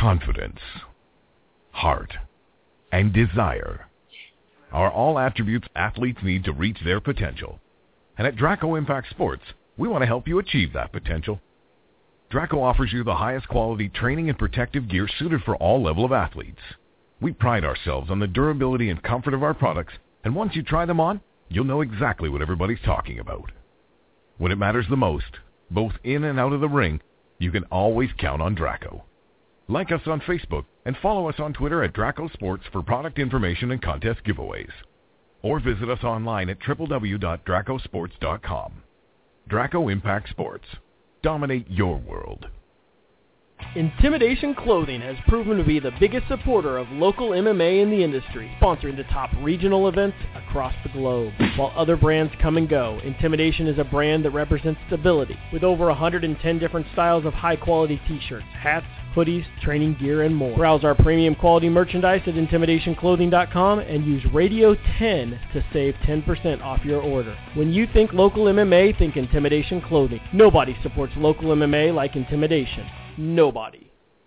confidence, heart, and desire are all attributes athletes need to reach their potential. And at Draco Impact Sports, we want to help you achieve that potential. Draco offers you the highest quality training and protective gear suited for all level of athletes. We pride ourselves on the durability and comfort of our products, and once you try them on, you'll know exactly what everybody's talking about. When it matters the most, both in and out of the ring, you can always count on Draco. Like us on Facebook and follow us on Twitter at Draco Sports for product information and contest giveaways. Or visit us online at www.dracosports.com. Draco Impact Sports. Dominate your world. Intimidation Clothing has proven to be the biggest supporter of local MMA in the industry, sponsoring the top regional events across the globe. While other brands come and go, Intimidation is a brand that represents stability, with over 110 different styles of high-quality t-shirts, hats, hoodies, training gear, and more. Browse our premium quality merchandise at IntimidationClothing.com and use Radio 10 to save 10% off your order. When you think local MMA, think Intimidation Clothing. Nobody supports local MMA like Intimidation. Nobody.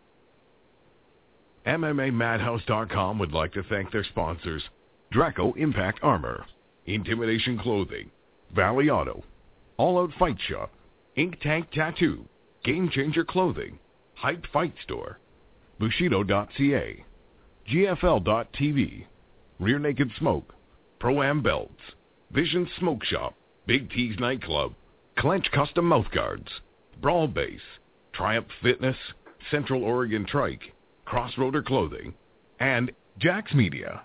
MMAMadhouse.com would like to thank their sponsors, Draco Impact Armor, Intimidation Clothing, Valley Auto, All Out Fight Shop, Ink Tank Tattoo, Game Changer Clothing, Hype Fight Store, Bushido.ca, GFL.tv, Rear Naked Smoke, Pro-Am Belts, Vision Smoke Shop, Big T's Nightclub, Clench Custom Mouthguards, Brawl Base, Triumph Fitness, Central Oregon Trike, Crossroader Clothing, and Jax Media.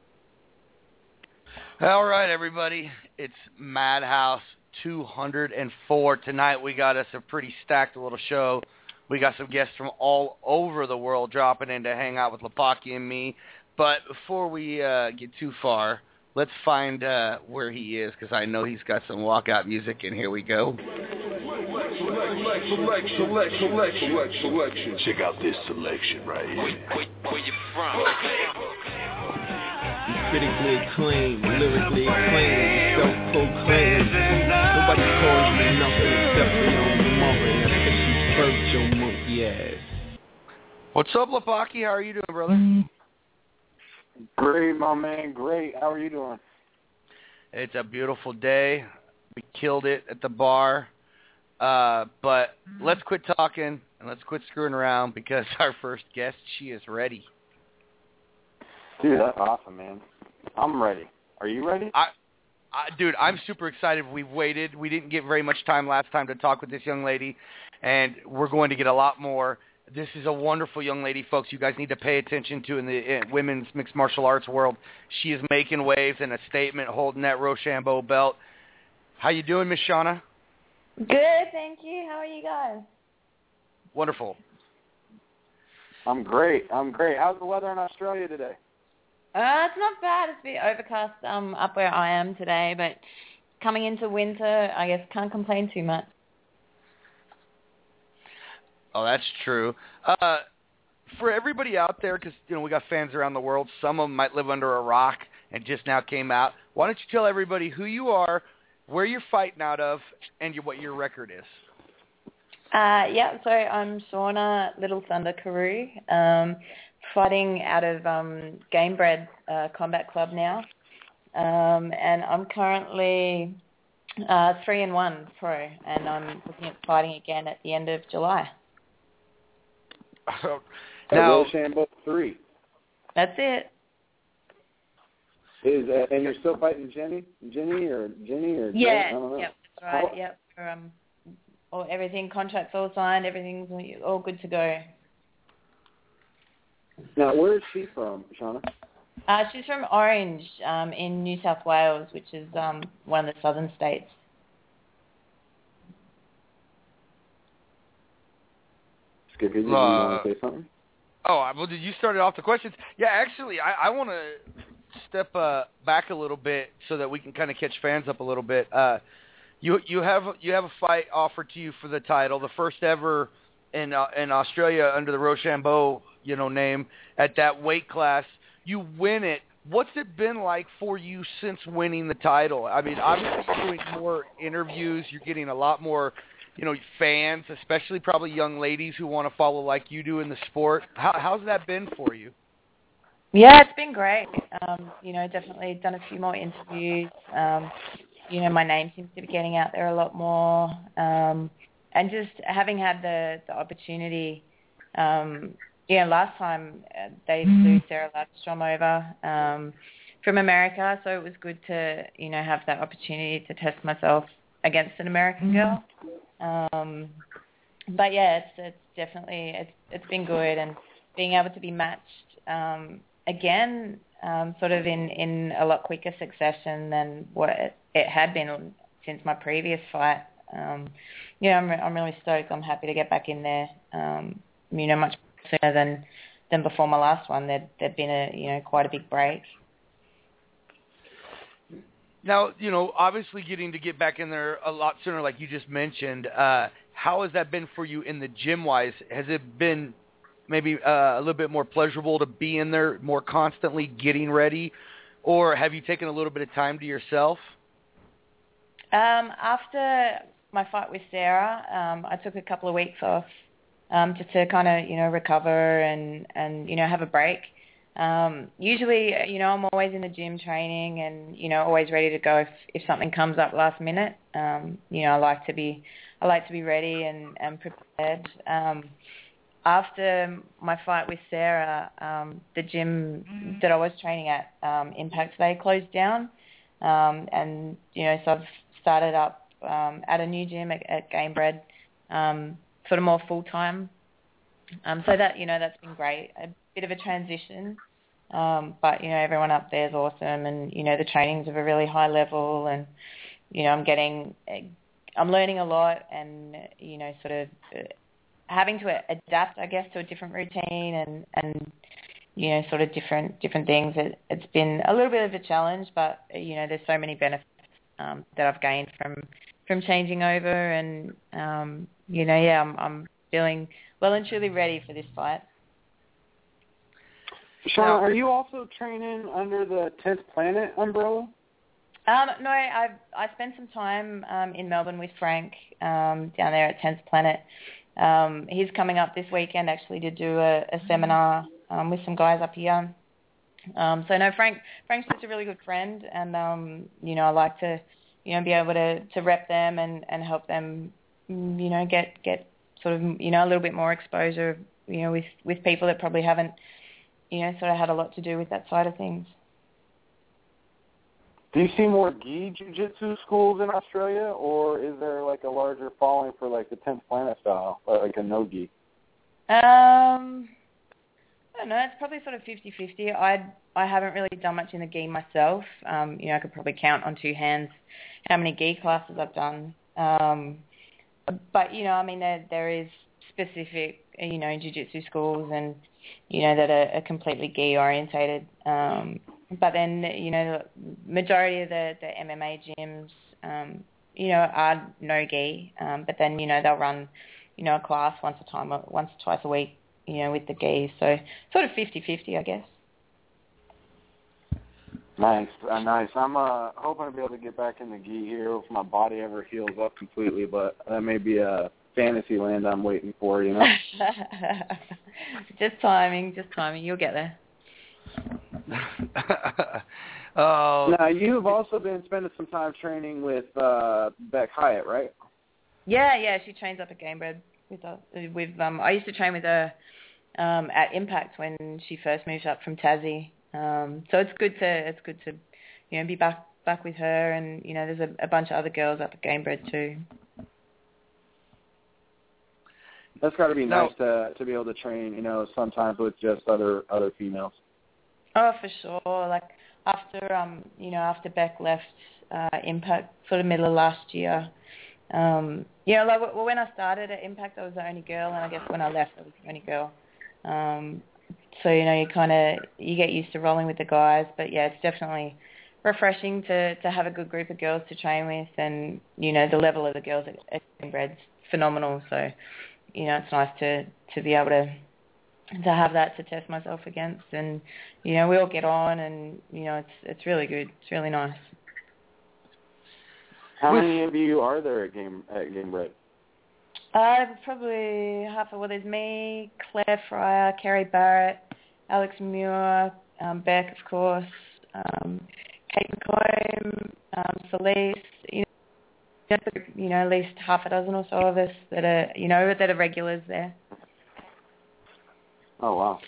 All right, everybody. It's Madhouse 204. Tonight we got us a pretty stacked little show. We got some guests from all over the world dropping in to hang out with Lepaki and me. But before we get too far, let's find where he is, because I know he's got some walkout music, and here we go. Selection. Check out this selection right here. Where you from? Critically acclaimed, lyrically acclaimed, self-proclaimed. Nobody calls me nothing except for your mother. Because she birthed your monkey ass. What's up, Lepaki? How are you doing, brother? Great, my man. Great. How are you doing? It's a beautiful day. We killed it at the bar. But let's quit talking and let's quit screwing around, because our first guest, she is ready. Dude, that's awesome, man. I'm ready. Are you ready? Dude, I'm super excited. We've waited. We didn't get very much time last time to talk with this young lady, and we're going to get a lot more. This is a wonderful young lady, folks. You guys need to pay attention to in the women's mixed martial arts world. She is making waves and a statement holding that Rochambeau belt. How you doing, Miss Shauna? Good, thank you. How are you guys? Wonderful. I'm great. How's the weather in Australia today? It's not bad. It's a bit overcast up where I am today, but coming into winter, I guess can't complain too much. Oh, that's true. For everybody out there, because we got fans around the world, some of them might live under a rock and just now came out. Why don't you tell everybody who you are, where you're fighting out of, and what your record is? So I'm Shauna Little Thunder Carew, fighting out of Gamebred Combat Club now, and I'm currently 3-1 pro, and I'm looking at fighting again at the end of July. Now, Rochambeau 3. That's it. And you're still fighting Jenny or yeah, I don't know. Yep, that's right. Yep. Everything, contracts all signed, everything's all good to go. Now, where is she from, Shauna? She's from Orange, in New South Wales, which is one of the southern states. Skippy, did you want to say something? Well, did you start off the questions? Yeah, actually, I want to step back a little bit so that we can kind of catch fans up a little bit. You have a fight offered to you for the title, the first ever in Australia under the Rochambeau name at that weight class. You win it. What's it been like for you since winning the title? I mean, obviously you're doing more interviews. You're getting a lot more fans, especially probably young ladies who want to follow like you do in the sport. How's that been for you? Yeah, it's been great. Definitely done a few more interviews. My name seems to be getting out there a lot more. And just having had the opportunity, last time they flew Sarah Ladstrom over from America, so it was good to, have that opportunity to test myself against an American girl. But yeah, it's definitely, it's been good, and being able to be matched again, sort of in a lot quicker succession than what it had been since my previous fight. I'm really stoked. I'm happy to get back in there. Much sooner than before my last one. There'd been quite a big break. Now, obviously get back in there a lot sooner, like you just mentioned. How has that been for you in the gym-wise? Has it been maybe a little bit more pleasurable to be in there more constantly getting ready, or have you taken a little bit of time to yourself? After my fight with Sarah, I took a couple of weeks off just to kind of, recover and have a break. Usually, I'm always in the gym training and, always ready to go if something comes up last minute. I like to be ready and prepared. After my fight with Sarah, the gym that I was training at, Impact, they closed down. And, so I've started up at a new gym at Gamebred, sort of more full-time. So that, that's been great. A bit of a transition. But, everyone up there is awesome, and, the training's of a really high level, and, I'm learning a lot, and, sort of having to adapt, I guess, to a different routine and sort of different things. It's been a little bit of a challenge, but, there's so many benefits that I've gained from changing over, and, I'm feeling well and truly ready for this fight. Shauna, are you also training under the 10th Planet umbrella? No, I spent some time in Melbourne with Frank down there at 10th Planet. He's coming up this weekend actually to do a seminar with some guys up here. So no, Frank's just a really good friend, and I like to be able to rep them and help them get sort of a little bit more exposure with people that probably haven't sort of had a lot to do with that side of things. Do you see more gi jiu-jitsu schools in Australia, or is there like a larger following for like the 10th Planet style, like a no-gi? I don't know. It's probably sort of 50-50. I haven't really done much in the gi myself. I could probably count on two hands how many gi classes I've done. But, there is specific, jiu-jitsu schools and, that are completely gi orientated. But then, the majority of the MMA gyms, are no gi. But then, they'll run, a class once or twice a week, with the gi. So sort of 50-50, I guess. Nice. I'm hoping to be able to get back in the gi here if my body ever heals up completely, but that may be a fantasy land I'm waiting for, Just timing. You'll get there. Now, you've also been spending some time training with Beck Hyatt, right? Yeah, she trains up at Gamebred with us. I used to train with her at Impact when she first moved up from Tassie. So it's good to be back with her, and there's a bunch of other girls up at Gamebred too. That's got to be nice to be able to train, sometimes with just other females. Oh, for sure. Like after Beck left Impact, sort of middle of last year. When I started at Impact, I was the only girl, and I guess when I left, I was the only girl. So you get used to rolling with the guys, but yeah, it's definitely refreshing to have a good group of girls to train with, and the level of the girls at Gamebred's phenomenal. So it's nice to be able to have that to test myself against, and we all get on, and it's really good. It's really nice. How many of you are there at Gamebred? Probably half of there's me, Claire Fryer, Kerry Barrett, Alex Muir, Beck, of course, Kate McComb, Celeste, at least half a dozen or so of us that are regulars there. Oh, wow.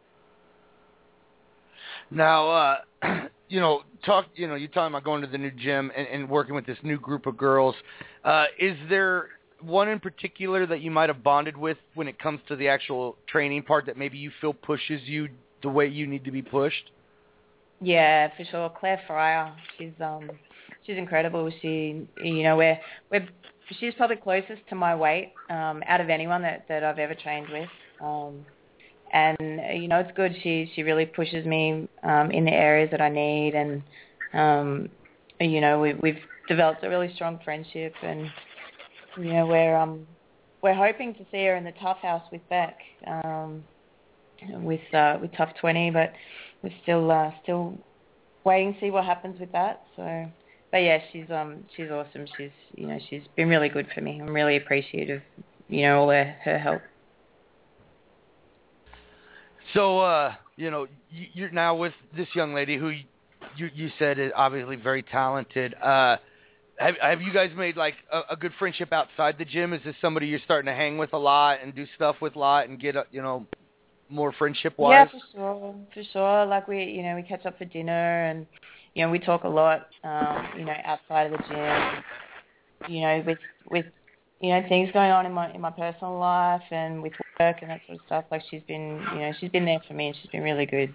Now, you're talking about going to the new gym and working with this new group of girls. Is there one in particular that you might have bonded with when it comes to the actual training part that maybe you feel pushes you the way you need to be pushed? Yeah, for sure. Claire Fryer, she's incredible. She's probably closest to my weight out of anyone that I've ever trained with. And it's good. She really pushes me in the areas that I need, and we've developed a really strong friendship, and we're hoping to see her in the Tough House with Beck, with Tough 20, but we're still waiting to see what happens with that. So, but yeah, she's awesome. She's been really good for me. I'm really appreciative, all her help. So, you're now with this young lady who you said is obviously very talented. Have you guys made like a good friendship outside the gym? Is this somebody you're starting to hang with a lot and do stuff with a lot and get more friendship wise? Yeah, for sure. Like we catch up for dinner, and we talk a lot. Outside of the gym, with things going on in my personal life and with work and that sort of stuff. Like she's been there for me, and she's been really good.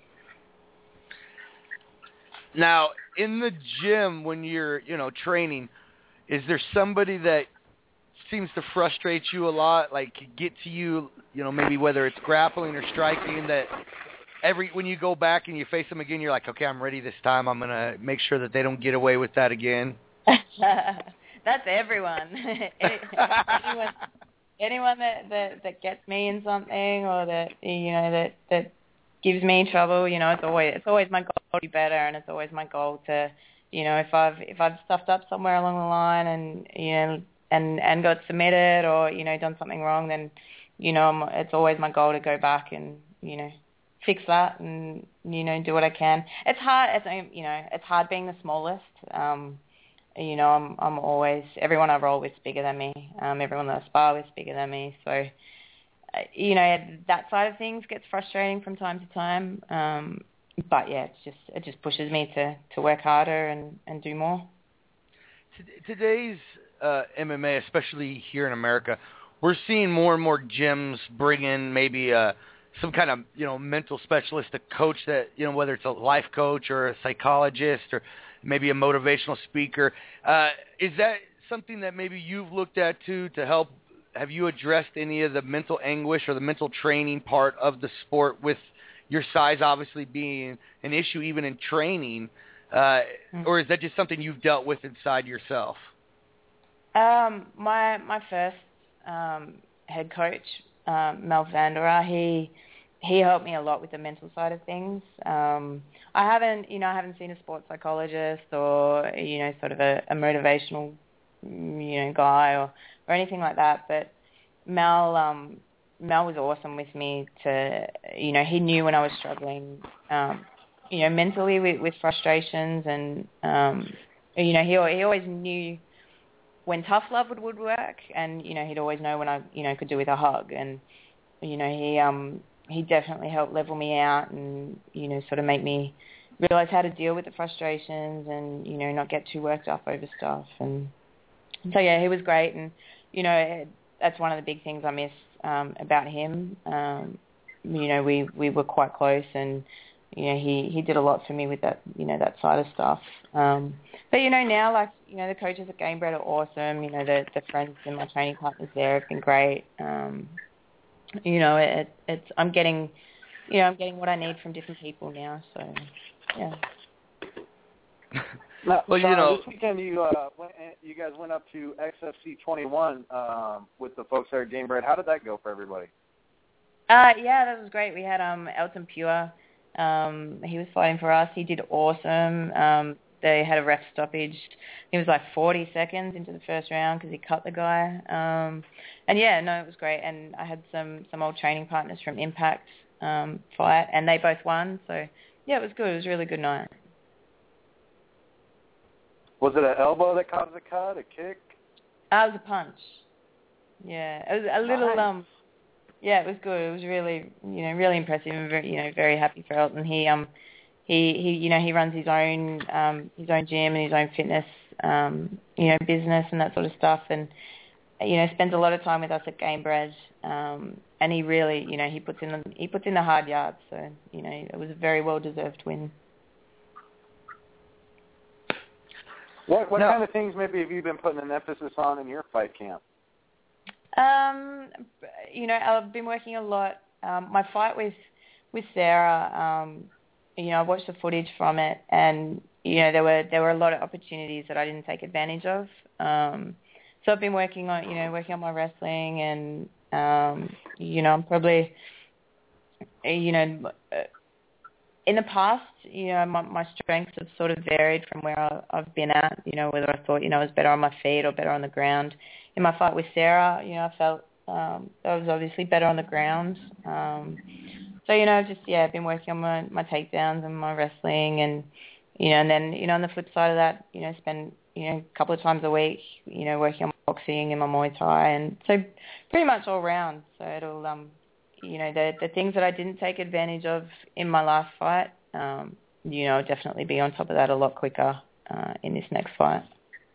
Now, in the gym when you're, training, is there somebody that seems to frustrate you a lot, like get to you, maybe whether it's grappling or striking, that when you go back and you face them again, you're like, okay, I'm ready this time. I'm going to make sure that they don't get away with that again? That's everyone. Anyone that gets me in something, or that gives me trouble, it's always my goal to be better, and it's always my goal to, if I've stuffed up somewhere along the line and got submitted, or done something wrong, then it's always my goal to go back and fix that and do what I can. It's hard, it's hard being the smallest. I'm always, everyone I roll with is bigger than me. Everyone that I spar with is bigger than me. So, that side of things gets frustrating from time to time. But yeah, it just pushes me to work harder and do more. Today's MMA, especially here in America, we're seeing more and more gyms bring in maybe some kind of mental specialist, a coach that whether it's a life coach or a psychologist or maybe a motivational speaker. Is that something that maybe you've looked at to help? Have you addressed any of the mental anguish or the mental training part of the sport, with your size obviously being an issue even in training? Or is that just something you've dealt with inside yourself? My first head coach, Mel Vandera, he helped me a lot with the mental side of things. I haven't seen a sports psychologist or sort of a motivational guy or anything like that, but Mel was awesome with me. He knew when I was struggling mentally with frustrations, and he always knew when tough love would work, and he'd always know when I could do with a hug, and he definitely helped level me out and sort of make me realize how to deal with the frustrations and not get too worked up over stuff. And so yeah, he was great, and that's one of the big things I miss about him. We were quite close, and he did a lot for me with that that side of stuff. But now, like the coaches at Gamebred are awesome. The friends and my training partners there have been great. I'm getting what I need from different people now. So yeah. Well, this weekend you guys went up to XFC 21 with the folks there at Gamebred. How did that go for everybody? Yeah, that was great. We had Elton Pure. He was fighting for us. He did awesome. they had a ref stoppage. It was like 40 seconds into the first round because he cut the guy. And yeah, no, it was great. And I had some old training partners from Impact fight, and they both won. So yeah, it was good. It was a really good night. Was it an elbow that caused the cut, a kick? It was a punch. Yeah, it was a little. Nice. Yeah, it was good. It was really, really impressive, and very, very happy for Elton. He runs his own gym and his own fitness, business and that sort of stuff, and spends a lot of time with us at Gamebred. And he really, he puts in the hard yards. So, it was a very well deserved win. What kind of things maybe have you been putting an emphasis on in your fight camp? I've been working a lot. My fight with Sarah, I watched the footage from it, and there were a lot of opportunities that I didn't take advantage of. So I've been working on my wrestling, and I'm probably, in the past, my strengths have sort of varied from where I've been at, whether I thought, I was better on my feet or better on the ground. In my fight with Sarah, I felt I was obviously better on the ground. I've been working on my takedowns and my wrestling, and, and then, on the flip side of that, spend, a couple of times a week, working on my boxing and my Muay Thai, and so pretty much all round. So it'll, the things that I didn't take advantage of in my last fight, I'll definitely be on top of that a lot quicker in this next fight.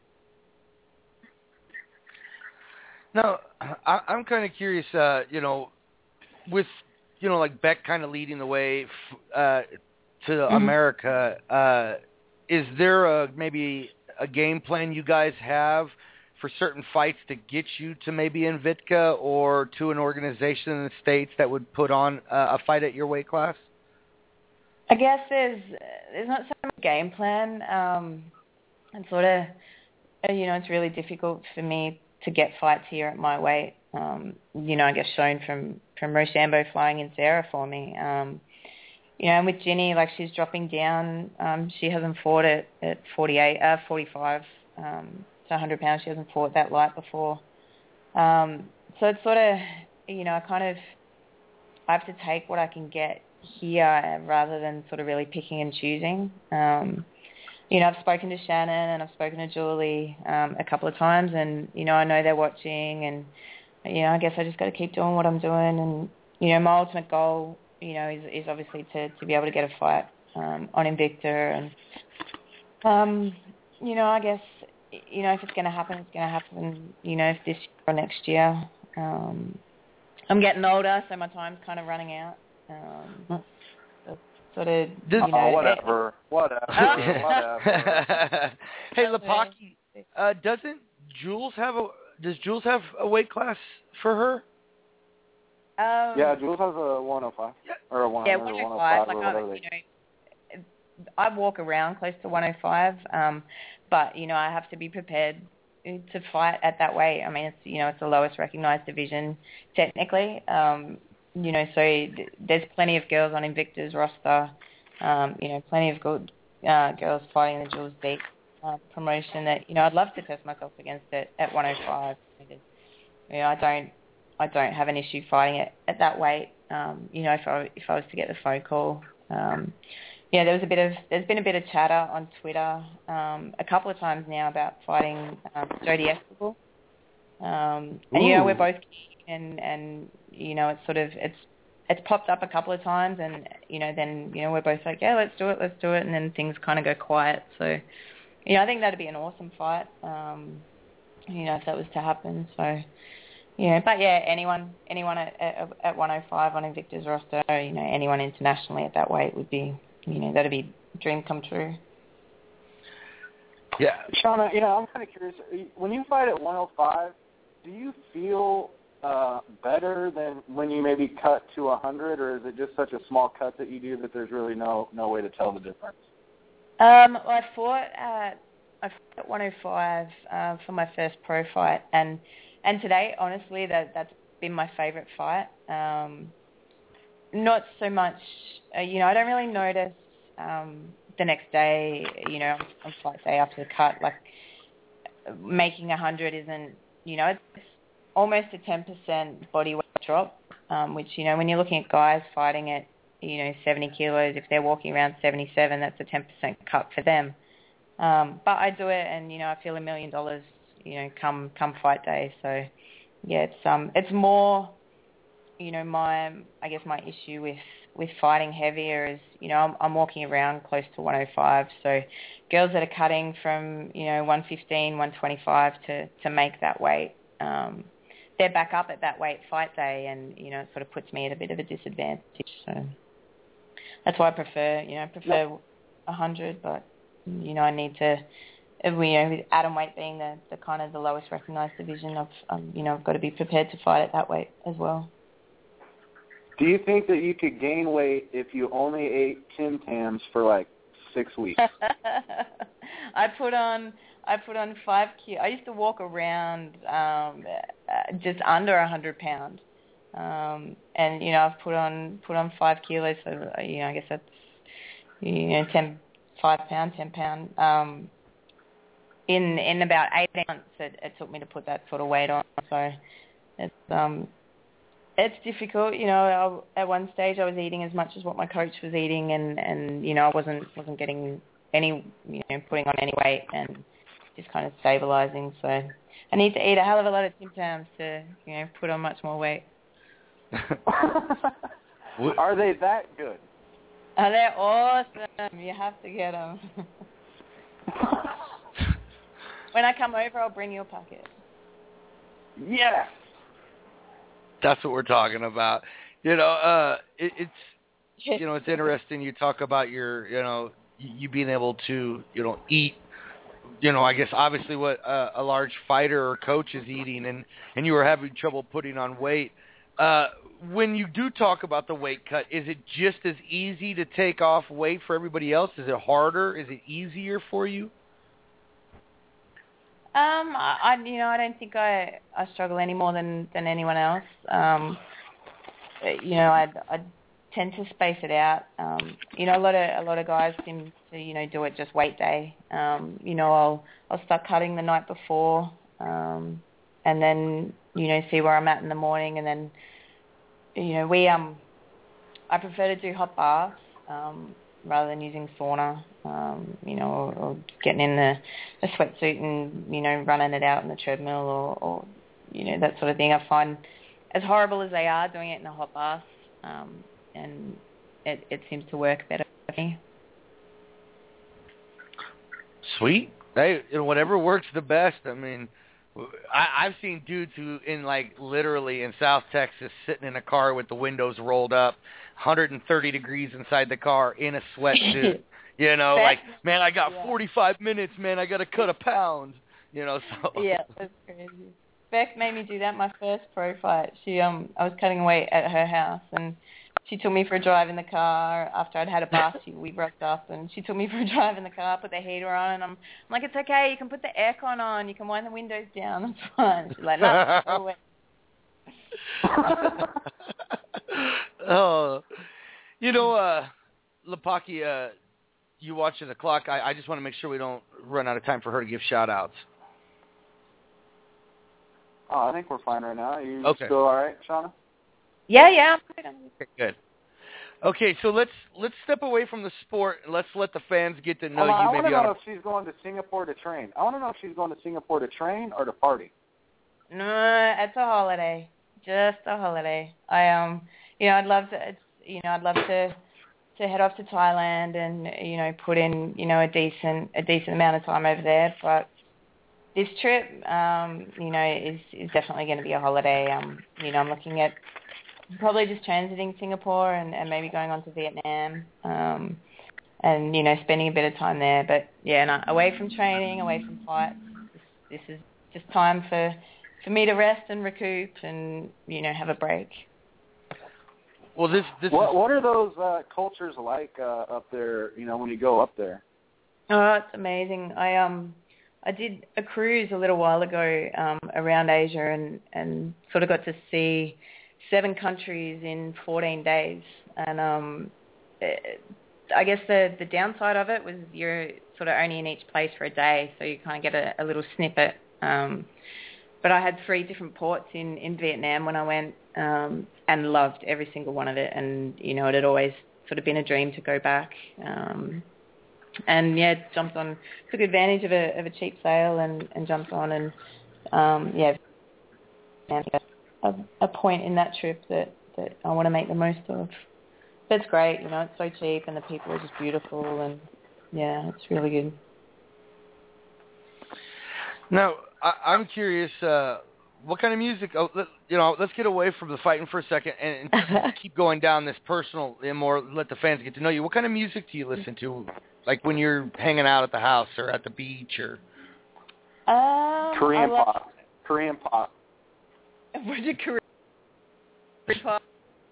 Now, I'm kind of curious, with, like Beck kind of leading the way to America, is there maybe a game plan you guys have for certain fights to get you to maybe Invicta or to an organization in the States that would put on a fight at your weight class? I guess there's not so much game plan. And sort of, it's really difficult for me to get fights here at my weight. I guess shown from Rochambeau flying in Sarah for me. And with Ginny, like, she's dropping down. She hasn't fought at 45. So 100 pounds, she hasn't fought that light before. So it's sort of, I have to take what I can get here rather than sort of really picking and choosing. I've spoken to Shannon and I've spoken to Julie a couple of times, and, I know they're watching, and, I guess I just got to keep doing what I'm doing. And, my ultimate goal, is obviously to be able to get a fight on Invicta. And, I guess, if it's going to happen, it's going to happen, if this year or next year. I'm getting older, so my time's kind of running out. Sort of, whatever. Hey, Lepocky, does Jules have a weight class for her? Yeah, Jules has a 105. Yeah. Or a 105. Yeah, 105. Or whatever I walk around close to 105, but, I have to be prepared to fight at that weight. I mean, it's, it's the lowest recognized division technically. So there's plenty of girls on Invicta's roster, plenty of good girls fighting the Jules Beak promotion that, I'd love to test myself against it at 105. I don't have an issue fighting it at that weight. If I was to get the phone call. There's been a bit of chatter on Twitter a couple of times now about fighting Jodie Esquibel. And we're both keen, and it's sort of it's popped up a couple of times, and then we're both like, yeah, let's do it, and then things kind of go quiet. So I think that'd be an awesome fight. If that was to happen. So. Yeah, but yeah, anyone at 105 on Invicta's roster, anyone internationally at that weight would be, that'd be a dream come true. Yeah. Shauna, I'm kind of curious. When you fight at 105, do you feel better than when you maybe cut to 100, or is it just such a small cut that you do that there's really no way to tell the difference? Well, I fought at 105 for my first pro fight, and today, honestly, that's been my favorite fight. Not so much, I don't really notice the next day, on fight day after the cut, like making 100 isn't, it's almost a 10% body weight drop, which, when you're looking at guys fighting at, 70 kilos, if they're walking around 77, that's a 10% cut for them. But I do it, and I feel $1 million, come fight day. So yeah, it's more, my issue with fighting heavier is, I'm walking around close to 105. So girls that are cutting from 115, 125 to make that weight, they're back up at that weight fight day, and it sort of puts me at a bit of a disadvantage. So that's why I prefer 100, but I need to, with atom weight being the kind of the lowest recognised division, I've got to be prepared to fight at that weight as well. Do you think that you could gain weight if you only ate Tim Tams for like 6 weeks? I put on 5 kilos. I used to walk around just under 100 pounds, and I've put on 5 kilos. So I guess that's 5 pound, 10 pound. In about 8 months, it took me to put that sort of weight on. So it's difficult. At one stage I was eating as much as what my coach was eating, and I wasn't getting any, putting on any weight and just kind of stabilizing. So I need to eat a hell of a lot of Tim Tams to, put on much more weight. Are they that good? Oh, they're awesome. You have to get them. When I come over, I'll bring you a packet. Yeah. That's what we're talking about. It's it's interesting. You talk about your, you being able to, eat, I guess obviously what a large fighter or coach is eating, and you were having trouble putting on weight. When you do talk about the weight cut, is it just as easy to take off weight for everybody else? Is it harder? Is it easier for you? I don't think I struggle any more than anyone else. I tend to space it out. A lot of guys seem to do it just weight day. I'll start cutting the night before, and then see where I'm at in the morning, and then I prefer to do hot baths rather than using sauna. Or getting in a sweatsuit and, running it out in the treadmill or that sort of thing. I find, as horrible as they are, doing it in a hot bath, and it seems to work better for me. Sweet. Hey, whatever works the best. I mean, I've seen dudes who literally in South Texas sitting in a car with the windows rolled up, 130 degrees inside the car in a sweatsuit. Man, I got 45 minutes, man. I got to cut a pound. So. Yeah, that's crazy. Beck made me do that my first pro fight. I was cutting weight at her house, and she took me for a drive in the car after I'd had a bath. We broke up, and she took me for a drive in the car, put the heater on, and I'm like, it's okay. You can put the aircon on. You can wind the windows down. That's fine. She's like, no, go away. Oh, Lepaki, you watching the clock. I just want to make sure we don't run out of time for her to give shout-outs. Oh, I think we're fine right now. You okay. Still all right, Shauna? Yeah. Okay, good. Okay, so let's step away from the sport and let's let the fans get to know you. I want to know if she's going to Singapore to train. I want to know if she's going to Singapore to train or to party. No, it's a holiday. Just a holiday. I'd love to. I'd love to head off to Thailand and put in a decent amount of time over there. But this trip, is definitely going to be a holiday. I'm looking at probably just transiting Singapore and maybe going on to Vietnam, and spending a bit of time there. But yeah, away from training, away from fights. This is just time for me to rest and recoup and have a break. Well, this what are those cultures like up there? When you go up there. Oh, it's amazing. I did a cruise a little while ago around Asia and sort of got to see 7 countries in 14 days, and I guess the downside of it was you're sort of only in each place for a day, so you kind of get a little snippet. But I had 3 different ports in Vietnam when I went, and loved every single one of it. And, you know, it had always sort of been a dream to go back. And, yeah, took advantage of a cheap sale and jumped on and, a point in that trip that I want to make the most of. But it's great, you know, it's so cheap and the people are just beautiful and, yeah, it's really good. Now, I'm curious, what kind of music, let's get away from the fighting for a second and keep going down this personal and more let the fans get to know you. What kind of music do you listen to, like when you're hanging out at the house or at the beach or? Korean pop. Korean pop. What's a Korean pop?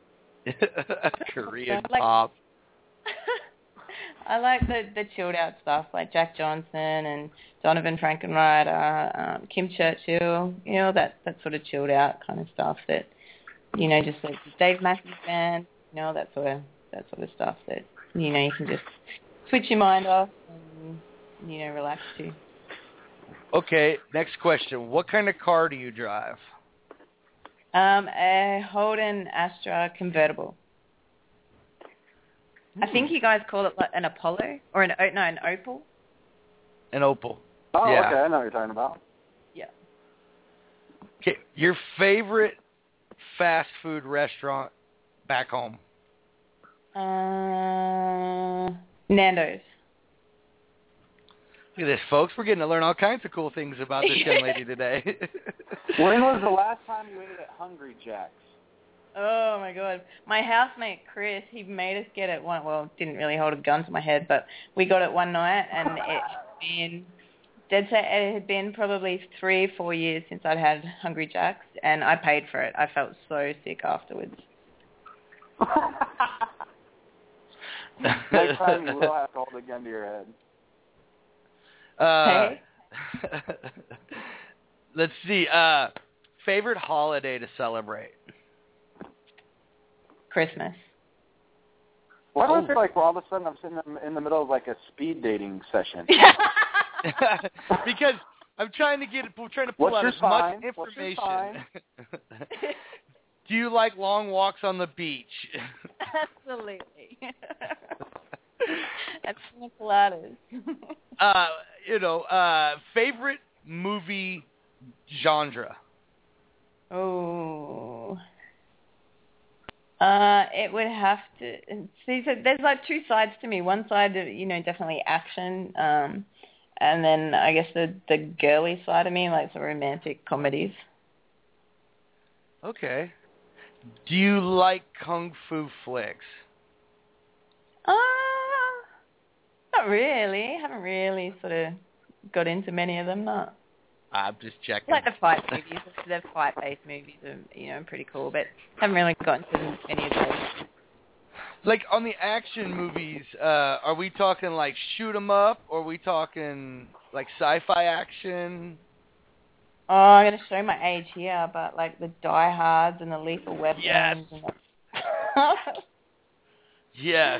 Korean pop. I like the chilled out stuff like Jack Johnson and Donovan Frankenreiter, Kim Churchill, you know, that sort of chilled out kind of stuff that, you know, just like Dave Matthews Band, you know, that sort of stuff that, you know, you can just switch your mind off and, you know, relax to. Okay, next question. What kind of car do you drive? A Holden Astra convertible. I think you guys call it like an Apollo or an Opal. An Opal. Oh, yeah. Okay, I know what you're talking about. Yeah. Okay, your favorite fast food restaurant back home? Nando's. Look at this, folks. We're getting to learn all kinds of cool things about this young lady today. When was the last time you ate at Hungry Jack's? Oh, my God. My housemate, Chris, he made us get it didn't really hold a gun to my head, but we got it one night, and it had been probably 3 or 4 years since I'd had Hungry Jack's, and I paid for it. I felt so sick afterwards. Next time you will have to hold a gun to your head. Hey? Let's see. Favorite holiday to celebrate? Christmas. Why do I feel like all of a sudden I'm sitting in the middle of like a speed dating session? Because I'm trying to pull out as much information. Do you like long walks on the beach? Absolutely. And pina coladas. Favorite movie genre? Oh. It would have to see. So there's like 2 sides to me. One side, you know, definitely action, and then I guess the girly side of me, like the romantic comedies. Okay. Do you like kung fu flicks? Not really. Haven't really sort of got into many of them. Not. I'm just checking. Like the fight movies, the fight-based movies are, you know, pretty cool, but haven't really gotten to any of those. Like on the action movies, are we talking like shoot 'em up, or are we talking like sci-fi action? Oh, I'm going to show my age here, but like the Die Hards and the Lethal Weapons. Yes. And Yes.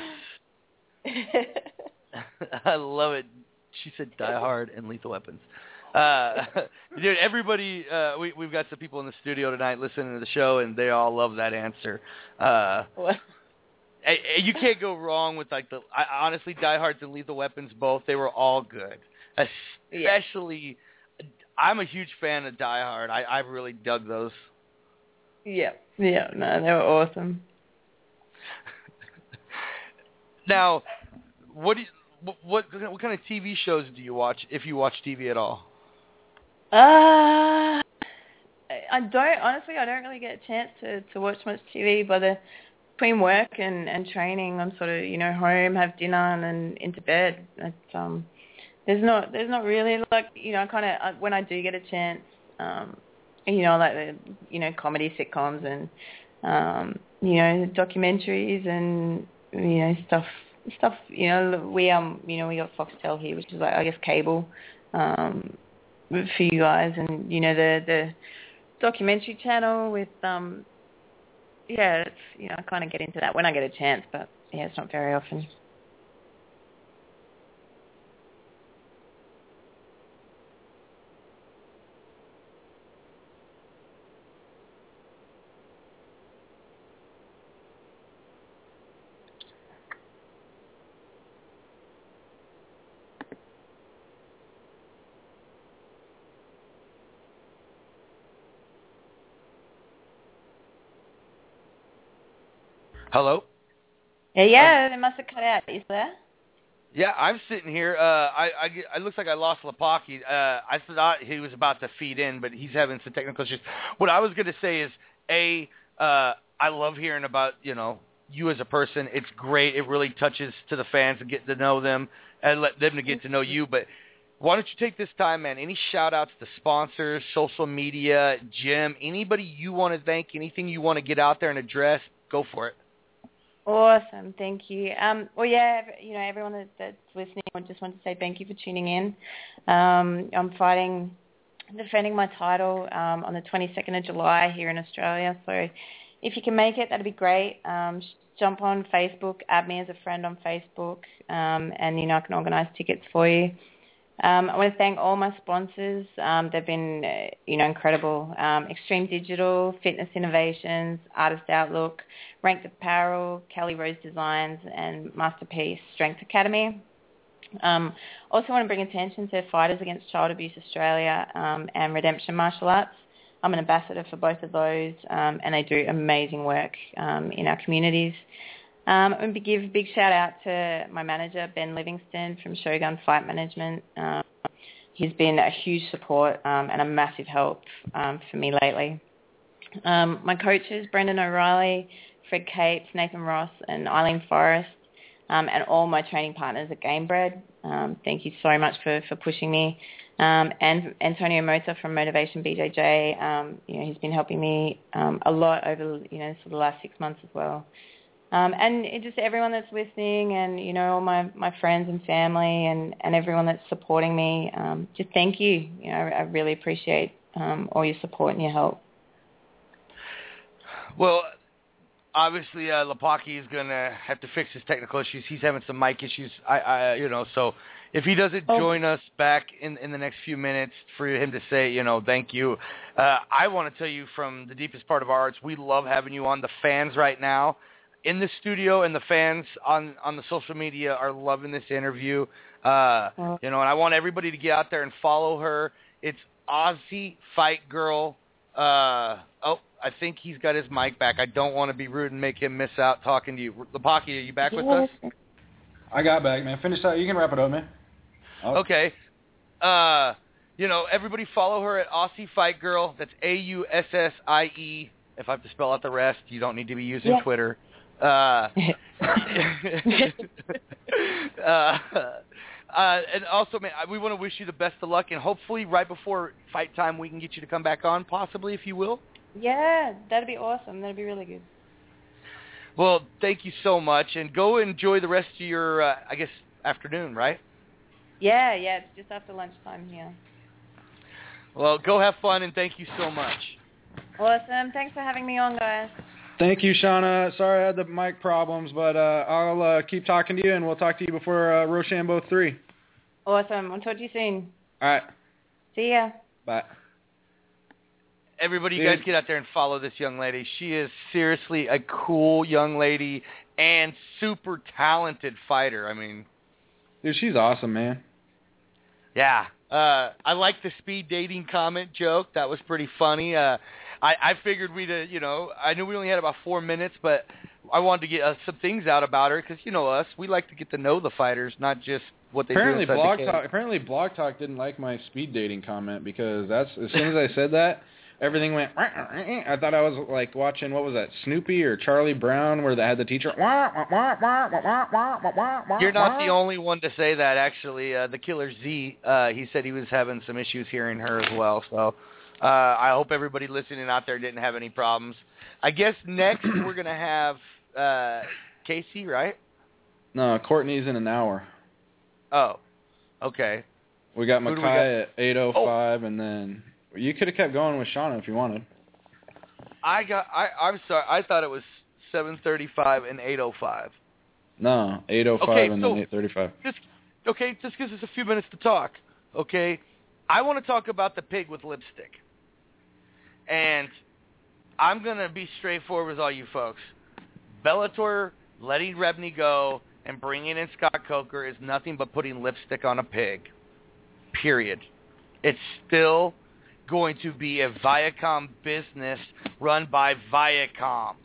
I love it. She said Die Hard and Lethal Weapons. Dude, everybody, we've got some people in the studio tonight listening to the show, and they all love that answer. You can't go wrong with like honestly, Die Hards and Lethal Weapons both. They were all good. Especially, I'm a huge fan of Die Hard. I really dug those. Yeah, no, they were awesome. Now, what kind of TV shows do you watch, if you watch TV at all? I don't really get a chance to watch much TV, but between work and training, I'm sort of, you know, home, have dinner, and then into bed. There's not really, like, you know, kind of when I do get a chance, you know, like the, you know, comedy sitcoms and you know, documentaries and, you know, stuff. You know, we got Foxtel here, which is like, I guess, cable for you guys, and you know, the documentary channel with it's, you know, I kind of get into that when I get a chance, but yeah, it's not very often. Hello? Yeah, it must have cut out. Is there? Yeah, I'm sitting here. It looks like I lost Lapaki. I thought he was about to feed in, but he's having some technical issues. What I was going to say is, I love hearing about, you as a person. It's great. It really touches to the fans and get to know them and let them to get to know you. But why don't you take this time, man? Any shout-outs to sponsors, social media, gym, anybody you want to thank, anything you want to get out there and address, go for it. Awesome, thank you. Well, yeah, everyone that's listening, I just want to say thank you for tuning in. I'm defending my title on the 22nd of July here in Australia. So if you can make it, that'd be great. Jump on Facebook, add me as a friend on Facebook, and I can organise tickets for you. I want to thank all my sponsors. They've been, incredible. Extreme Digital, Fitness Innovations, Artist Outlook, Ranked Apparel, Kelly Rose Designs, and Masterpiece Strength Academy. Also want to bring attention to Fighters Against Child Abuse Australia and Redemption Martial Arts. I'm an ambassador for both of those, and they do amazing work in our communities. And to give a big shout out to my manager, Ben Livingston from Shogun Fight Management. He's been a huge support and a massive help for me lately. My coaches, Brendan O'Reilly, Fred Capes, Nathan Ross, and Eileen Forrest, and all my training partners at Gamebred. Thank you so much for pushing me. And Antonio Mota from Motivation BJJ, he's been helping me a lot over, sort of the last 6 months as well. And just everyone that's listening and, all my friends and family and everyone that's supporting me, just thank you. I really appreciate all your support and your help. Well, obviously, Lapaki is going to have to fix his technical issues. He's having some mic issues, so if he doesn't join us back in the next few minutes for him to say, thank you, I want to tell you from the deepest part of our hearts, we love having you on. The fans right now in the studio and the fans on the social media are loving this interview. And I want everybody to get out there and follow her. It's Aussie Fight Girl. I think he's got his mic back. I don't want to be rude and make him miss out talking to you. Lapaki, are you back with us? I got back, man. Finish that. You can wrap it up, man. Okay. Everybody follow her at Aussie Fight Girl. That's AUSSIE. If I have to spell out the rest, you don't need to be using Twitter. And also, man, we want to wish you the best of luck, and hopefully right before fight time we can get you to come back on, possibly, if you will. Yeah, that'd be awesome. That'd be really good. Well, thank you so much, and go enjoy the rest of your, afternoon, right? Yeah, it's just after lunchtime here. Well, go have fun, and thank you so much. Awesome. Thanks for having me on, guys. Thank you, Shauna. Sorry I had the mic problems, but I'll keep talking to you, and we'll talk to you before Rochambeau 3. Awesome. I'll talk to you soon. All right. See ya. Bye. Everybody, you guys get out there and follow this young lady. She is seriously a cool young lady and super talented fighter. I mean, dude, she's awesome, man. Yeah. I like the speed dating comment joke. That was pretty funny. I figured we'd, I knew we only had about 4 minutes, but I wanted to get some things out about her because, us, we like to get to know the fighters, not just what they do inside the cage. Apparently Blog Talk didn't like my speed dating comment because as soon as I said that, everything went, I thought I was like watching, what was that, Snoopy or Charlie Brown where they had the teacher. You're not the only one to say that, actually. The Killer Z, he said he was having some issues hearing her as well. So I hope everybody listening out there didn't have any problems. I guess next we're going to have Casey, right? No, Courtney's in an hour. Oh, okay. We got Makai at 8:05, and then you could have kept going with Shauna if you wanted. I'm sorry. I thought it was 7:35 and 8:05. No, 8:05 and then 8:35. Just gives us a few minutes to talk. Okay, I want to talk about the pig with lipstick, and I'm gonna be straightforward with all you folks. Bellator letting Rebney go and bringing in Scott Coker is nothing but putting lipstick on a pig. Period. It's still going to be a Viacom business run by Viacom.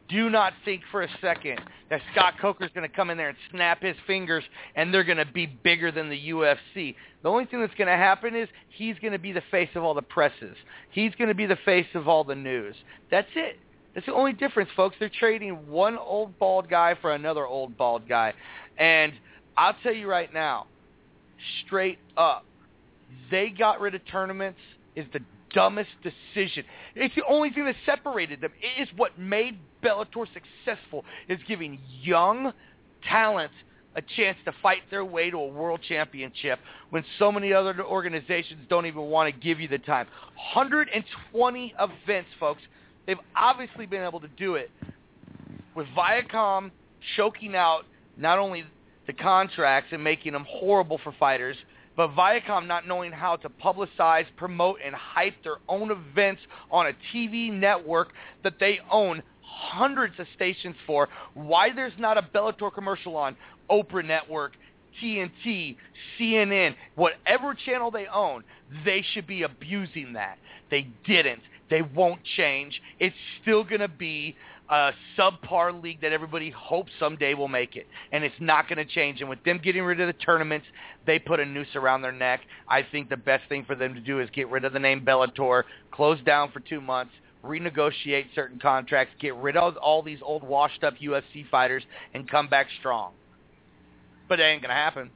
do not think for a second that Scott Coker's going to come in there and snap his fingers and they're going to be bigger than the UFC. The only thing that's going to happen is he's going to be the face of all the presses. He's going to be the face of all the news. That's it. That's the only difference, folks. They're trading one old bald guy for another old bald guy. And I'll tell you right now, straight up, they got rid of tournaments is the dumbest decision. It's the only thing that separated them. It is what made Bellator successful, is giving young talent a chance to fight their way to a world championship when so many other organizations don't even want to give you the time. 120 events, folks. They've obviously been able to do it with Viacom choking out not only the contracts and making them horrible for fighters, but Viacom not knowing how to publicize, promote, and hype their own events on a TV network that they own hundreds of stations for. Why there's not a Bellator commercial on Oprah Network, TNT, CNN, whatever channel they own, they should be abusing that. They didn't. They won't change. It's still going to be a subpar league that everybody hopes someday will make it. And it's not going to change. And with them getting rid of the tournaments, they put a noose around their neck. I think the best thing for them to do is get rid of the name Bellator, close down for 2 months, renegotiate certain contracts, get rid of all these old washed-up UFC fighters, and come back strong. But it ain't going to happen.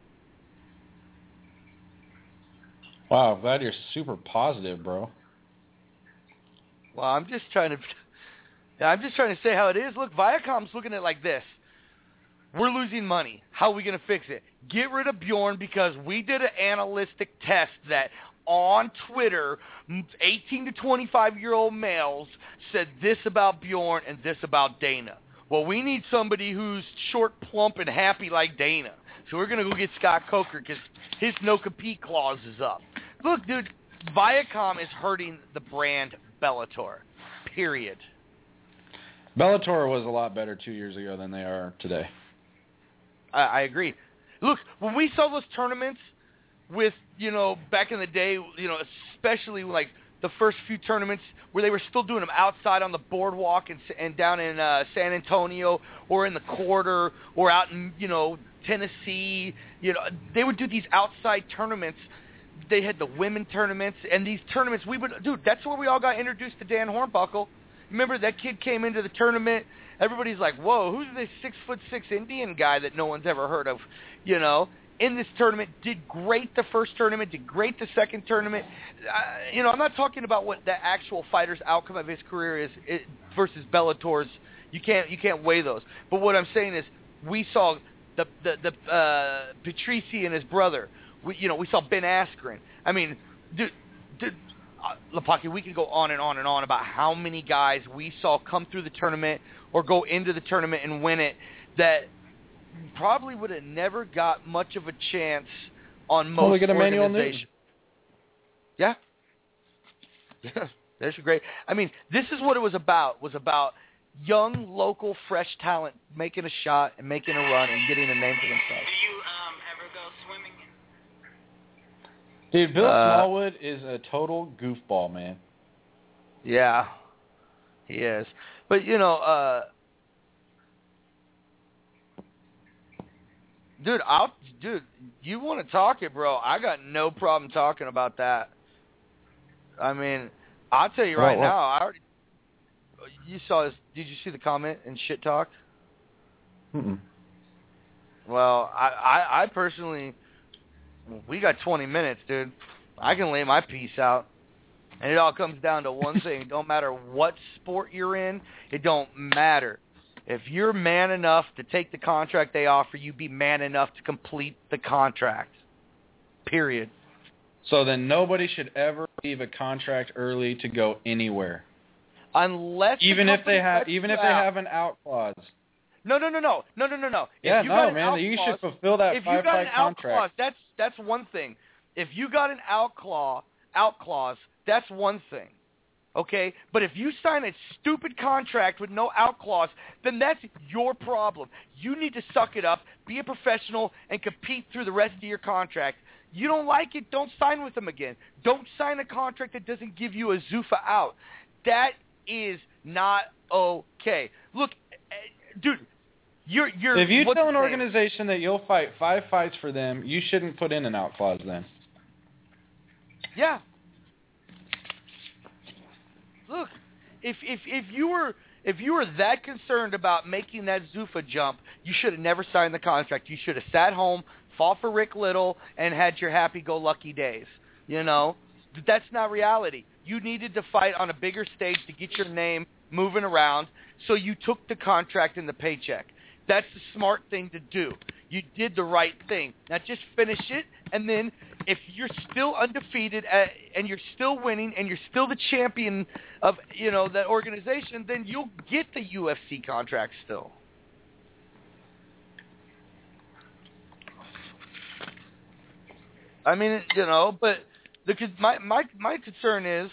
Wow, glad you're super positive, bro. Well, I'm just trying to say how it is. Look, Viacom's looking at it like this. We're losing money. How are we going to fix it? Get rid of Bjorn because we did an analytic test that on Twitter, 18 to 25-year-old males said this about Bjorn and this about Dana. Well, we need somebody who's short, plump, and happy like Dana. So we're going to go get Scott Coker because his no-compete clause is up. Look, dude, Viacom is hurting the brand Bellator, period. Bellator was a lot better 2 years ago than they are today. I agree. Look, when we saw those tournaments with, back in the day, especially like the first few tournaments where they were still doing them outside on the boardwalk and down in San Antonio or in the Quarter or out in, Tennessee, they would do these outside tournaments. They had the women tournaments, and these tournaments, that's where we all got introduced to Dan Hornbuckle. Remember, that kid came into the tournament, everybody's like, whoa, who's this 6'6" Indian guy that no one's ever heard of, in this tournament, did great the first tournament, did great the second tournament. I'm not talking about what the actual fighter's outcome of his career is versus Bellator's. You can't weigh those. But what I'm saying is, we saw the Patrici and his brother. We saw Ben Askren. I mean, dude, Lepaki, we can go on and on and on about how many guys we saw come through the tournament or go into the tournament and win it that probably would have never got much of a chance on most organizations. Yeah. Yeah, there's a great. I mean, this is what it was about. Was about young, local, fresh talent making a shot and making a run and getting a name for themselves. Do you ever go swimming? Dude, Bill Smallwood is a total goofball, man. Yeah, he is. But, dude, you want to talk it, bro. I got no problem talking about that. I mean, I'll tell you right now, did you see the comment in Shit Talk? Mm-mm. Well, I personally, we got 20 minutes, dude. I can lay my piece out. And it all comes down to one thing. It don't matter what sport you're in. It don't matter. If you're man enough to take the contract they offer you, be man enough to complete the contract. Period. So then nobody should ever leave a contract early to go anywhere. Unless even if they have an out clause. No. Yeah, man, you should fulfill that 5-fight contract. Clause, that's one thing. If you got an out clause, that's one thing. Okay? But if you sign a stupid contract with no out clause, then that's your problem. You need to suck it up, be a professional, and compete through the rest of your contract. You don't like it, don't sign with them again. Don't sign a contract that doesn't give you a Zuffa out. That is not okay. Look, dude, you're. If you tell an organization that you'll fight 5 fights for them, you shouldn't put in an out clause then. Yeah. Look, if you were that concerned about making that Zuffa jump, you should have never signed the contract. You should have sat home, fought for Rick Little, and had your happy-go-lucky days. You know, that's not reality. You needed to fight on a bigger stage to get your name moving around, so you took the contract and the paycheck. That's the smart thing to do. You did the right thing. Now just finish it, and then if you're still undefeated and you're still winning and you're still the champion of, you know, that organization, then you'll get the UFC contract still. I mean, you know, but my concern is,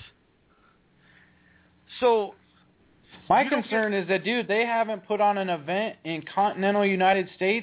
so my concern is that, dude, they haven't put on an event in continental United States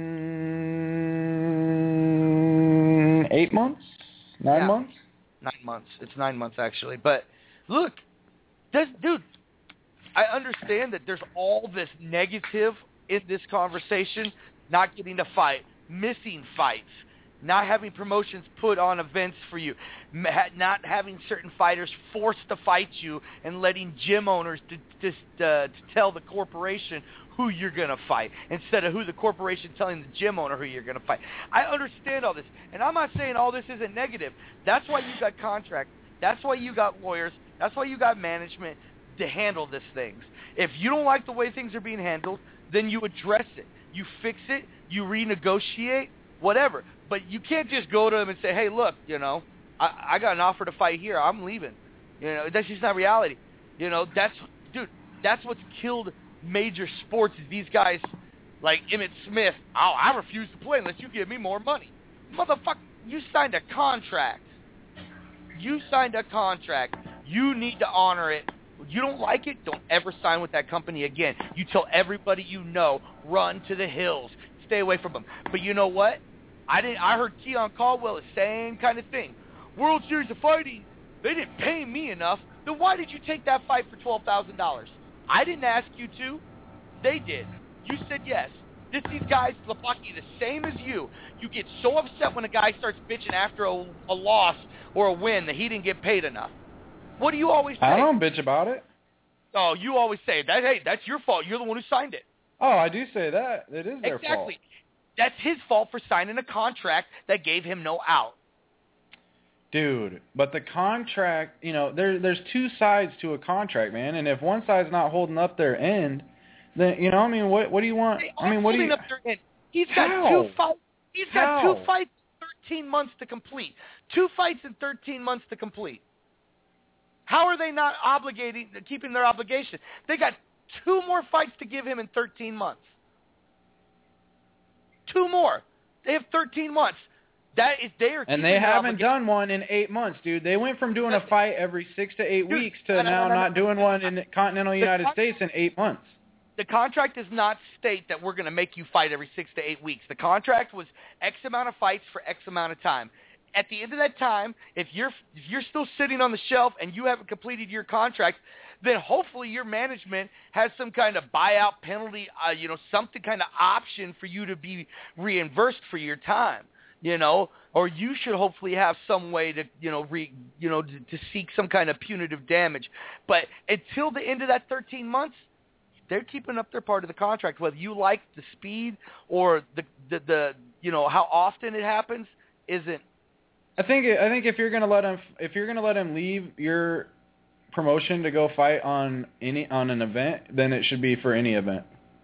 in 8 months? 9 months? 9 months. It's 9 months, actually. But, look, dude, I understand that there's all this negative in this conversation, not getting to fight, missing fights, not having promotions put on events for you, not having certain fighters forced to fight you, and letting gym owners to tell the corporation who you're going to fight instead of who the corporation telling the gym owner who you're going to fight. I understand all this, and I'm not saying all this isn't negative. That's why you got contracts. That's why you got lawyers. That's why you got management to handle these things. If you don't like the way things are being handled, then you address it. You fix it. You renegotiate, whatever. But you can't just go to them and say, hey, look, you know, I got an offer to fight here. I'm leaving. You know, that's just not reality. You know, that's what's killed major sports is these guys like Emmitt Smith. Oh, I refuse to play unless you give me more money. Motherfucker, you signed a contract. You signed a contract. You need to honor it. You don't like it, don't ever sign with that company again. You tell everybody you know, run to the hills. Stay away from them. But you know what? I heard Keon Caldwell the same kind of thing. World Series of Fighting, they didn't pay me enough. Then why did you take that fight for $12,000? I didn't ask you to. They did. You said yes. These guys, Lepaki, the same as you. You get so upset when a guy starts bitching after a loss or a win that he didn't get paid enough. What do you always say? I don't bitch about it. Oh, you always say that. Hey, that's your fault. You're the one who signed it. Oh, I do say that. It is their fault. Exactly. That's his fault for signing a contract that gave him no out. Dude, but the contract, you know, there's two sides to a contract, man. And if one side's not holding up their end, then, you know, I mean, what do you want? I mean, what do you? Up their end. He's got two fights. He's got 2 fights in 13 months to complete. 2 fights in 13 months to complete. How are they not keeping their obligation? They got 2 more fights to give him in 13 months. 2 more. They have 13 months. And they haven't done one in 8 months, dude. They went from doing a fight every 6 to 8 weeks to now not doing one in the continental United States in 8 months. The contract does not state that we're going to make you fight every 6 to 8 weeks. The contract was X amount of fights for X amount of time. At the end of that time, if you're still sitting on the shelf and you haven't completed your contract, then hopefully your management has some kind of buyout penalty, something kind of option for you to be reimbursed for your time, or you should hopefully have some way to, to seek some kind of punitive damage. But until the end of that 13 months, they're keeping up their part of the contract, whether you like the speed or the how often it happens isn't. I think if you're gonna let him leave your promotion to go fight on an event, then it should be for any event.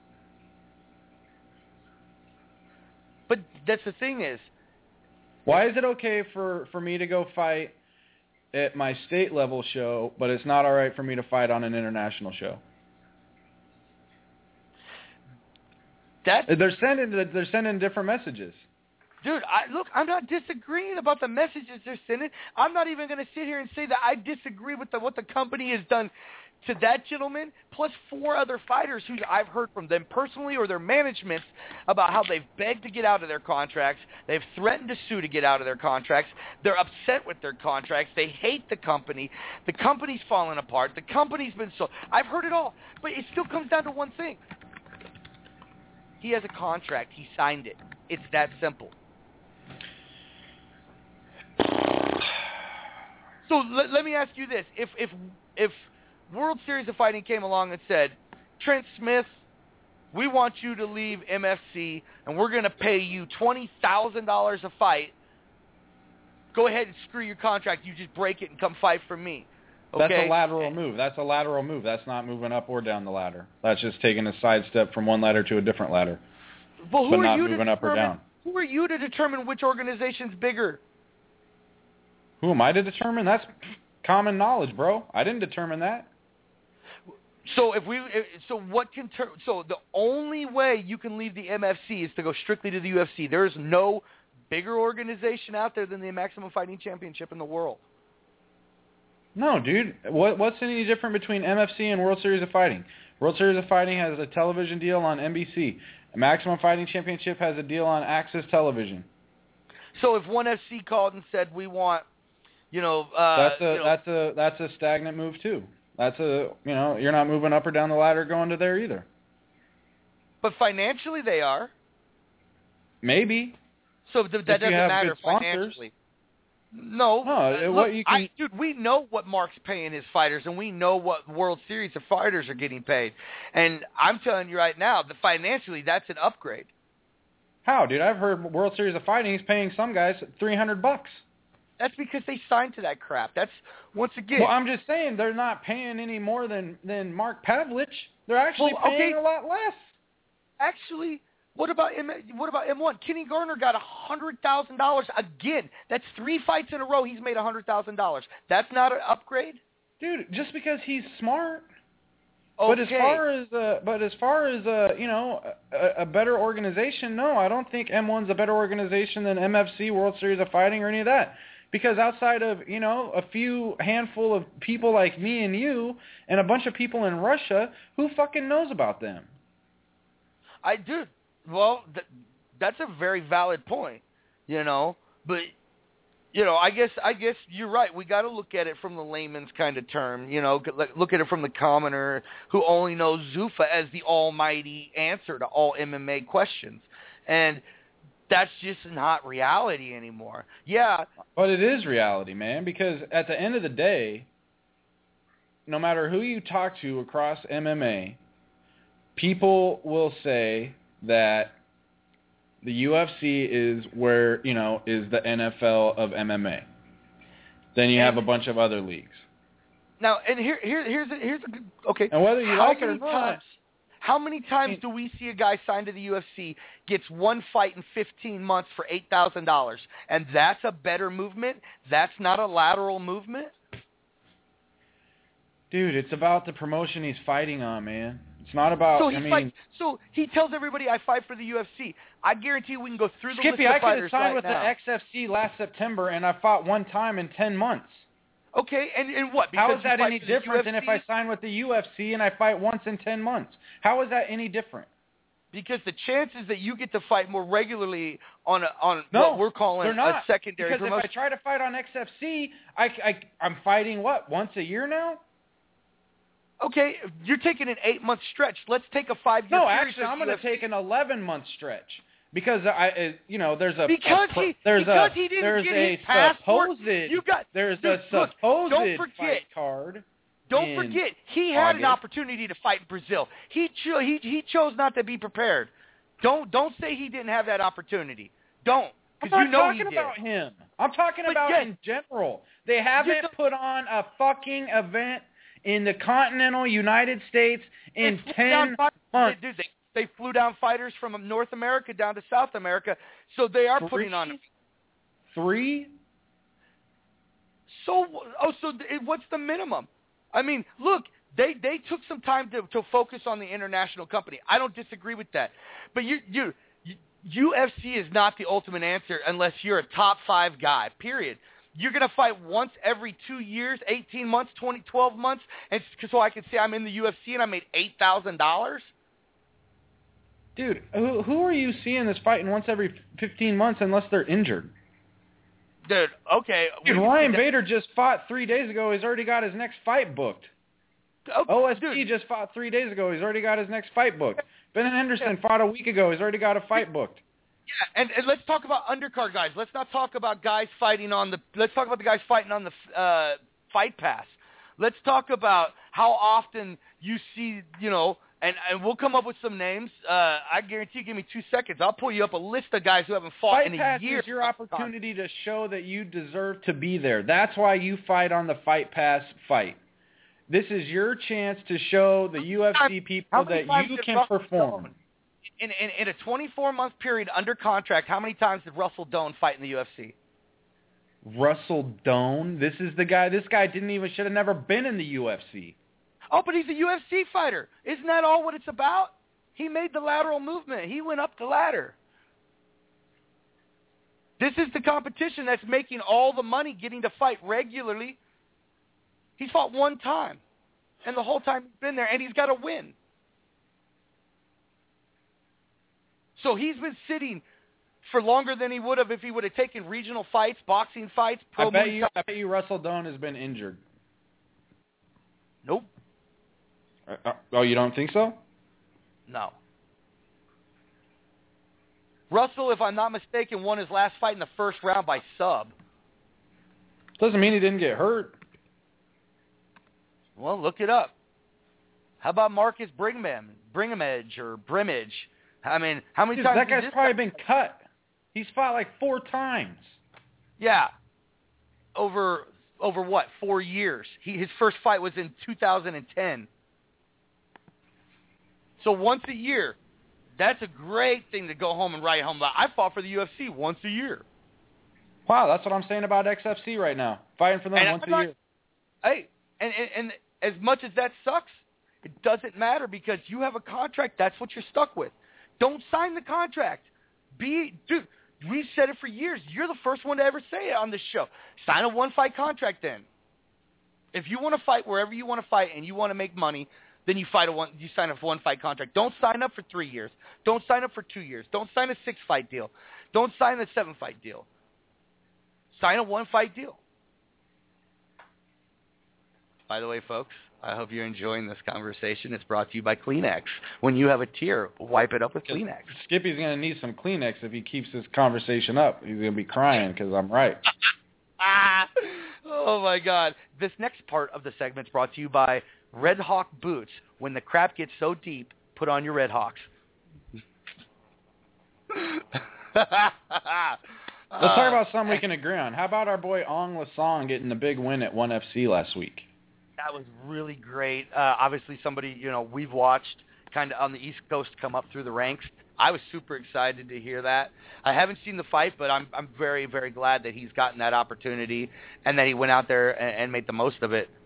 But that's the thing is, why is it okay for me to go fight at my state level show, but it's not all right for me to fight on an international show? They're sending different messages. Dude, I'm not disagreeing about the messages they're sending. I'm not even going to sit here and say that I disagree with what the company has done to that gentleman, plus 4 other fighters who I've heard from them personally or their management about how they've begged to get out of their contracts. They've threatened to sue to get out of their contracts. They're upset with their contracts. They hate the company. The company's falling apart. The company's been I've heard it all. But it still comes down to one thing. He has a contract. He signed it. It's that simple. So let me ask you this: if World Series of Fighting came along and said, Trent Smith, we want you to leave MFC, and we're going to pay you $20,000 a fight. Go ahead and screw your contract. You just break it and come fight for me. Okay? That's a lateral move. That's a lateral move. That's not moving up or down the ladder. That's just taking a sidestep from one ladder to a different ladder. Well, but not moving up or down. Who are you to determine which organization's bigger? Who am I to determine? That's common knowledge, bro. I didn't determine that. So so the only way you can leave the MFC is to go strictly to the UFC. There is no bigger organization out there than the Maximum Fighting Championship in the world. No, dude. What's any different between MFC and World Series of Fighting? World Series of Fighting has a television deal on NBC. Maximum Fighting Championship has a deal on Access Television. So if ONE FC called and said we want, that's a stagnant move too. That's you're not moving up or down the ladder going to there either. But financially they are. Maybe. So that doesn't matter financially. No, dude, we know what Mark's paying his fighters, and we know what World Series of Fighters are getting paid. And I'm telling you right now, that financially, that's an upgrade. How, dude? I've heard World Series of Fighting is paying some guys $300. That's because they signed to that crap. That's, once again... Well, I'm just saying they're not paying any more than Mark Pavlich. They're actually paying a lot less. Actually... What about M1? Kenny Garner got $100,000 again. That's 3 fights in a row. He's made $100,000. That's not an upgrade, dude. Just because he's smart. Okay. But as far as a better organization, no, I don't think M1's a better organization than MFC, World Series of Fighting, or any of that. Because outside of a few handful of people like me and you, and a bunch of people in Russia, who fucking knows about them? I do. Well, that's a very valid point, but, I guess you're right. We got to look at it from the layman's kind of term, look at it from the commoner who only knows Zuffa as the almighty answer to all MMA questions. And that's just not reality anymore. Yeah. But it is reality, man, because at the end of the day, no matter who you talk to across MMA, people will say that the UFC is where, is the NFL of MMA. Then you have a bunch of other leagues. Now, and here's a okay. And whether you like it or not. How many times do we see a guy signed to the UFC, gets one fight in 15 months for $8,000, and that's a better movement? That's not a lateral movement? Dude, it's about the promotion he's fighting on, man. It's not about, So he tells everybody, I fight for the UFC. I guarantee we can go through the list of Skippy, I could have signed right with now. the XFC last September, and I fought one time in 10 months. Okay, and what? Because how is that any different than if I sign with the UFC and I fight once in 10 months? How is that any different? Because the chances that you get to fight more regularly on what we're calling a secondary because promotion. If I try to fight on XFC, I'm fighting, once a year now? Okay, you're taking an 8-month stretch. Let's take a 5-year period. No, actually, I'm going to take an 11-month stretch. Because there's a because he didn't get his passport. There's a supposed fight card. Don't forget, he had an opportunity to fight in Brazil. He chose not to be prepared. Don't say he didn't have that opportunity. Don't, because I'm not talking about him. I'm talking about in general. They haven't put on a fucking event in the continental United States in 10 months. Dude, they flew down fighters from North America down to South America, so they are putting on 3. So what's the minimum? I mean, look, they took some time to focus on the international company. I don't disagree with that, but UFC is not the ultimate answer unless you're a top 5 guy. Period. You're going to fight once every 2 years, 18 months, 12 months, and so I can say I'm in the UFC and I made $8,000. Dude, who are you seeing that's fighting once every 15 months unless they're injured? Dude, okay. Dude, Ryan Bader just fought 3 days ago. He's already got his next fight booked. OSP just fought 3 days ago. He's already got his next fight booked. Ben Henderson fought a week ago. He's already got a fight booked. Yeah, and let's talk about undercard guys. Let's not talk about guys fighting on the. Let's talk about the guys fighting on the Fight Pass. Let's talk about how often you see, and we'll come up with some names. I guarantee you, give me 2 seconds. I'll pull you up a list of guys who haven't fought Fight in a Pass year. Is your opportunity to show that you deserve to be there. That's why you fight on the Fight Pass fight. This is your chance to show the UFC people that you can perform. In a 24-month period under contract, how many times did Russell Doane fight in the UFC? Russell Doane? This is the guy. This guy should have never been in the UFC. Oh, but he's a UFC fighter. Isn't that all what it's about? He made the lateral movement. He went up the ladder. This is the competition that's making all the money getting to fight regularly. He's fought one time, and the whole time he's been there, and he's got to win. So he's been sitting for longer than he would have if he would have taken regional fights, boxing fights, pro. I bet you Russell Doane has been injured. Nope. Oh, you don't think so? No. Russell, if I'm not mistaken, won his last fight in the first round by sub. Doesn't mean he didn't get hurt. Well, look it up. How about Marcus Brimage? I mean, how many times? That guy's probably been cut. He's fought like 4 times. Yeah. Over what? 4 years. His first fight was in 2010. So once a year. That's a great thing to go home and write home about. I fought for the UFC once a year. Wow, that's what I'm saying about XFC right now. Fighting for them once a year. Hey, and as much as that sucks, it doesn't matter because you have a contract. That's what you're stuck with. Don't sign the contract. Dude, we've said it for years. You're the first one to ever say it on this show. Sign a one-fight contract then. If you want to fight wherever you want to fight and you want to make money, then you sign a one-fight contract. Don't sign up for 3 years. Don't sign up for 2 years. Don't sign a 6-fight deal. Don't sign a 7-fight deal. Sign a one-fight deal. By the way, folks, I hope you're enjoying this conversation. It's brought to you by Kleenex. When you have a tear, wipe it up with Kleenex. Skippy's going to need some Kleenex if he keeps this conversation up. He's going to be crying because I'm right. Oh, my God. This next part of the segment is brought to you by Red Hawk Boots. When the crap gets so deep, put on your Red Hawks. Let's talk about something we can agree on. How about our boy Ong Lasong getting the big win at 1FC last week? That was really great. Obviously, somebody we've watched kind of on the East Coast come up through the ranks. I was super excited to hear that. I haven't seen the fight, but I'm very, very glad that he's gotten that opportunity and that he went out there and made the most of it.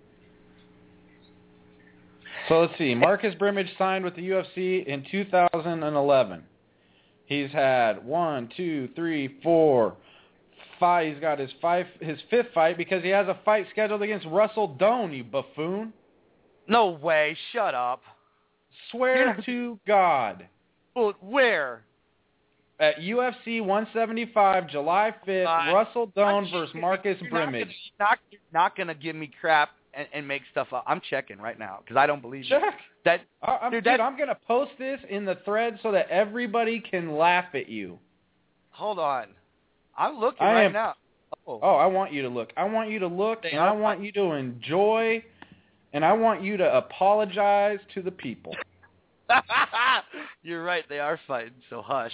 So let's see. Marcus Brimage signed with the UFC in 2011. He's had 1, 2, 3, 4, 5. He's got his 5th fight because he has a fight scheduled against Russell Doane, you buffoon. No way. Shut up. Swear to God. Well, where? At UFC 175, July 5th, Russell Doane versus Marcus Brimage. You're not going to give me crap and make stuff up. I'm checking right now because I don't believe Check. That. I'm going to post this in the thread so that everybody can laugh at you. Hold on. I'm looking right now. Oh, I want you to look. I want you to look, and I want you to enjoy, and I want you to apologize to the people. You're right. They are fighting, so hush.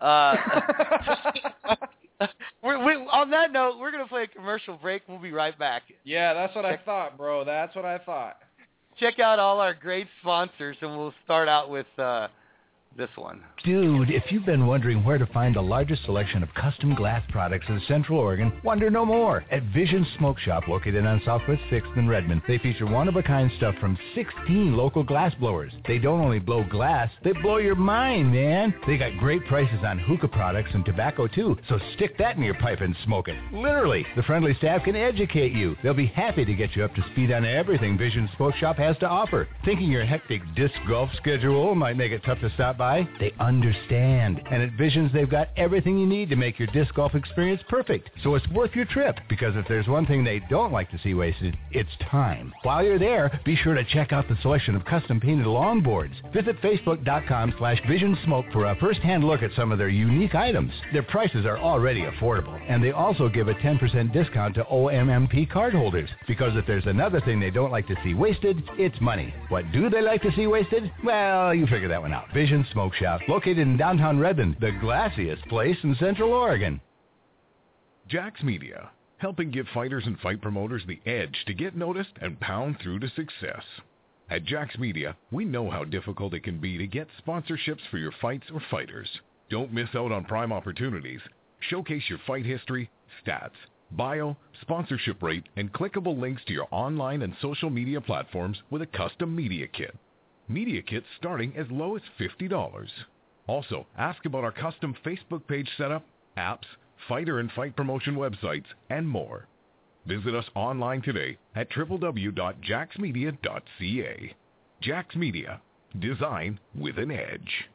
On that note, we're going to play a commercial break. We'll be right back. Yeah, that's what I thought, bro. That's what I thought. Check out all our great sponsors, and we'll start out with this one. Dude, if you've been wondering where to find the largest selection of custom glass products in Central Oregon, wonder no more. At Vision Smoke Shop, located on Southwest 6th and Redmond, they feature one-of-a-kind stuff from 16 local glass blowers. They don't only blow glass, they blow your mind, man. They got great prices on hookah products and tobacco, too, so stick that in your pipe and smoke it. Literally, the friendly staff can educate you. They'll be happy to get you up to speed on everything Vision Smoke Shop has to offer. Thinking your hectic disc golf schedule might make it tough to stop by by, they understand. And at Visions, they've got everything you need to make your disc golf experience perfect. So it's worth your trip, because if there's one thing they don't like to see wasted, it's time. While you're there, be sure to check out the selection of custom painted longboards. Visit Facebook.com/VisionSmoke for a first-hand look at some of their unique items. Their prices are already affordable, and they also give a 10% discount to OMMP cardholders, because if there's another thing they don't like to see wasted, it's money. What do they like to see wasted? Well, you figure that one out. Vision Smoke Shop, located in downtown Redmond, the glassiest place in Central Oregon. Jax Media, helping give fighters and fight promoters the edge to get noticed and pound through to success. At Jax Media, we know how difficult it can be to get sponsorships for your fights or fighters. Don't miss out on prime opportunities. Showcase your fight history, stats, bio, sponsorship rate, and clickable links to your online and social media platforms with a custom media kit. Media kits starting as low as $50. Also, ask about our custom Facebook page setup, apps, fighter and fight promotion websites, and more. Visit us online today at www.jaxmedia.ca. Jax Media, design with an edge.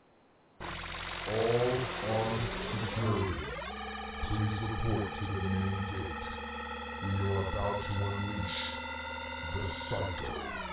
All arms secured. Please report to the main gate. We are about to unleash the Psycho.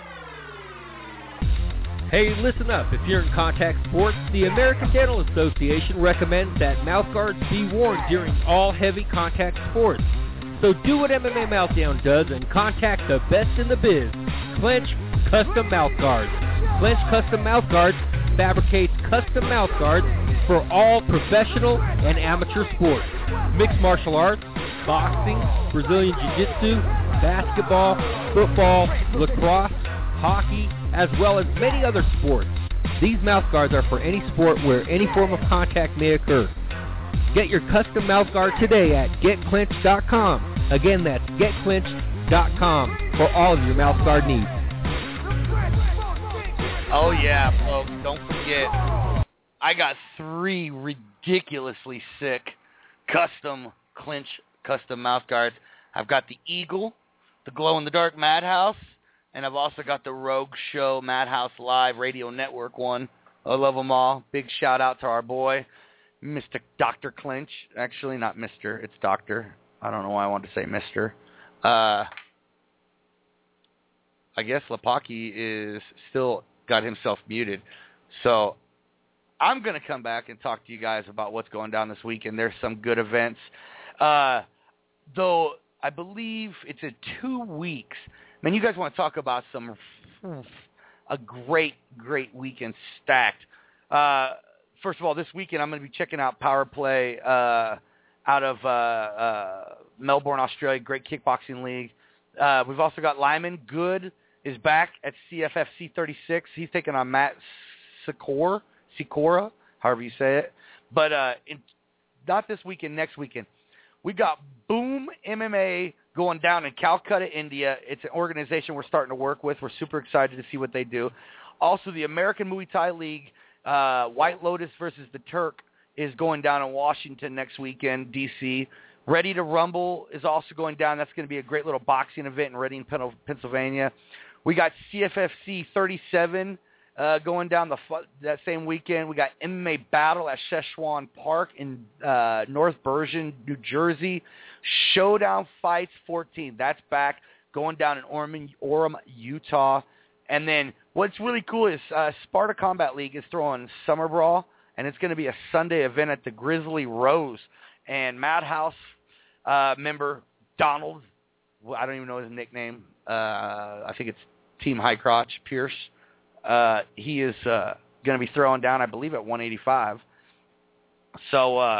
Hey, listen up. If you're in contact sports, the American Dental Association recommends that mouth guards be worn during all heavy contact sports. So do what MMA Meltdown does and contact the best in the biz, Clinch Custom Mouth Guards. Clinch Custom Mouth Guards fabricates custom mouth guards for all professional and amateur sports, mixed martial arts, boxing, Brazilian Jiu-Jitsu, basketball, football, lacrosse, hockey, as well as many other sports. These mouth guards are for any sport where any form of contact may occur. Get your custom mouth guard today at GetClinched.com. Again, that's GetClinched.com for all of your mouth guard needs. Oh yeah, folks, don't forget, I got 3 ridiculously sick custom mouth guards. I've got the Eagle, the glow-in-the-dark Madhouse, and I've also got the Rogue Show Madhouse Live Radio Network one. I love them all. Big shout out to our boy, Mr. Dr. Clinch. Actually, not Mr., it's Dr. I don't know why I wanted to say Mr. I guess Lapaki is still got himself muted. So I'm going to come back and talk to you guys about what's going down this weekend. There's some good events. Though I believe it's in 2 weeks. Man, you guys want to talk about a great weekend stacked. First of all, this weekend I'm going to be checking out Power Play out of Melbourne, Australia, great kickboxing league. We've also got Lyman Good is back at CFFC 36. He's taking on Matt Sikora, however you say it. But not this weekend, next weekend. We got Boom MMA going down in Calcutta, India. It's an organization we're starting to work with. We're super excited to see what they do. Also, the American Muay Thai League, White Lotus versus the Turk, is going down in Washington next weekend, D.C. Ready to Rumble is also going down. That's going to be a great little boxing event in Reading, Pennsylvania. We got CFFC 37 going down that same weekend. We got MMA Battle at Szechuan Park in North Bergen, New Jersey. Showdown Fights 14. That's back, going down in Orem, Utah. And then what's really cool is Sparta Combat League is throwing Summer Brawl, and it's going to be a Sunday event at the Grizzly Rose. And Madhouse member Donald, I don't even know his nickname. I think it's Team High Crotch Pierce. He is going to be throwing down, I believe, at 185. So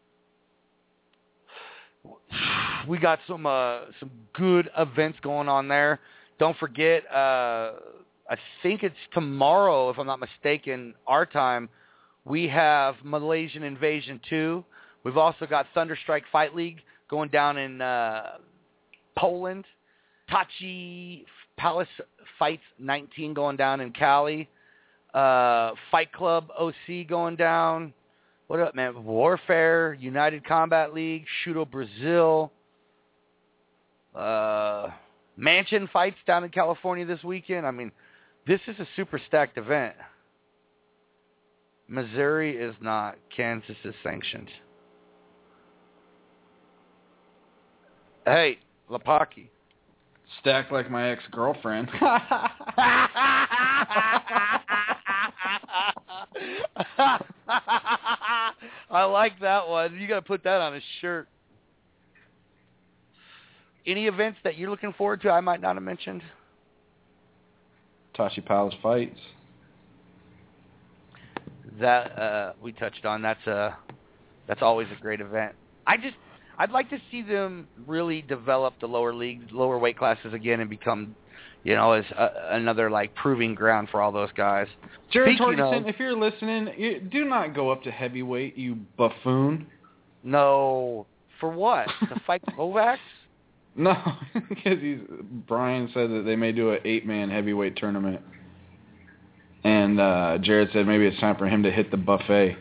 we got some good events going on there. Don't forget, I think it's tomorrow, if I'm not mistaken, our time, we have Malaysian Invasion 2. We've also got Thunderstrike Fight League going down in Poland. Tachi Palace Fights 19 going down in Cali. Fight Club OC going down. What up, man? Warfare, United Combat League, Shudo Brazil. Mansion Fights down in California this weekend. I mean, this is a super stacked event. Missouri is not. Kansas is sanctioned. Hey, Lapaki. Stacked like my ex-girlfriend. I like that one. You got to put that on a shirt. Any events that you're looking forward to I might not have mentioned? Tashi Palace fights. That we touched on. That's always a great event. I'd like to see them really develop the lower leagues, lower weight classes again, and become, as another like proving ground for all those guys. Jared Torgerson, if you're listening, do not go up to heavyweight, you buffoon. No, for what? To fight Kovacs? No, because Brian said that they may do an 8-man heavyweight tournament, and Jared said maybe it's time for him to hit the buffet.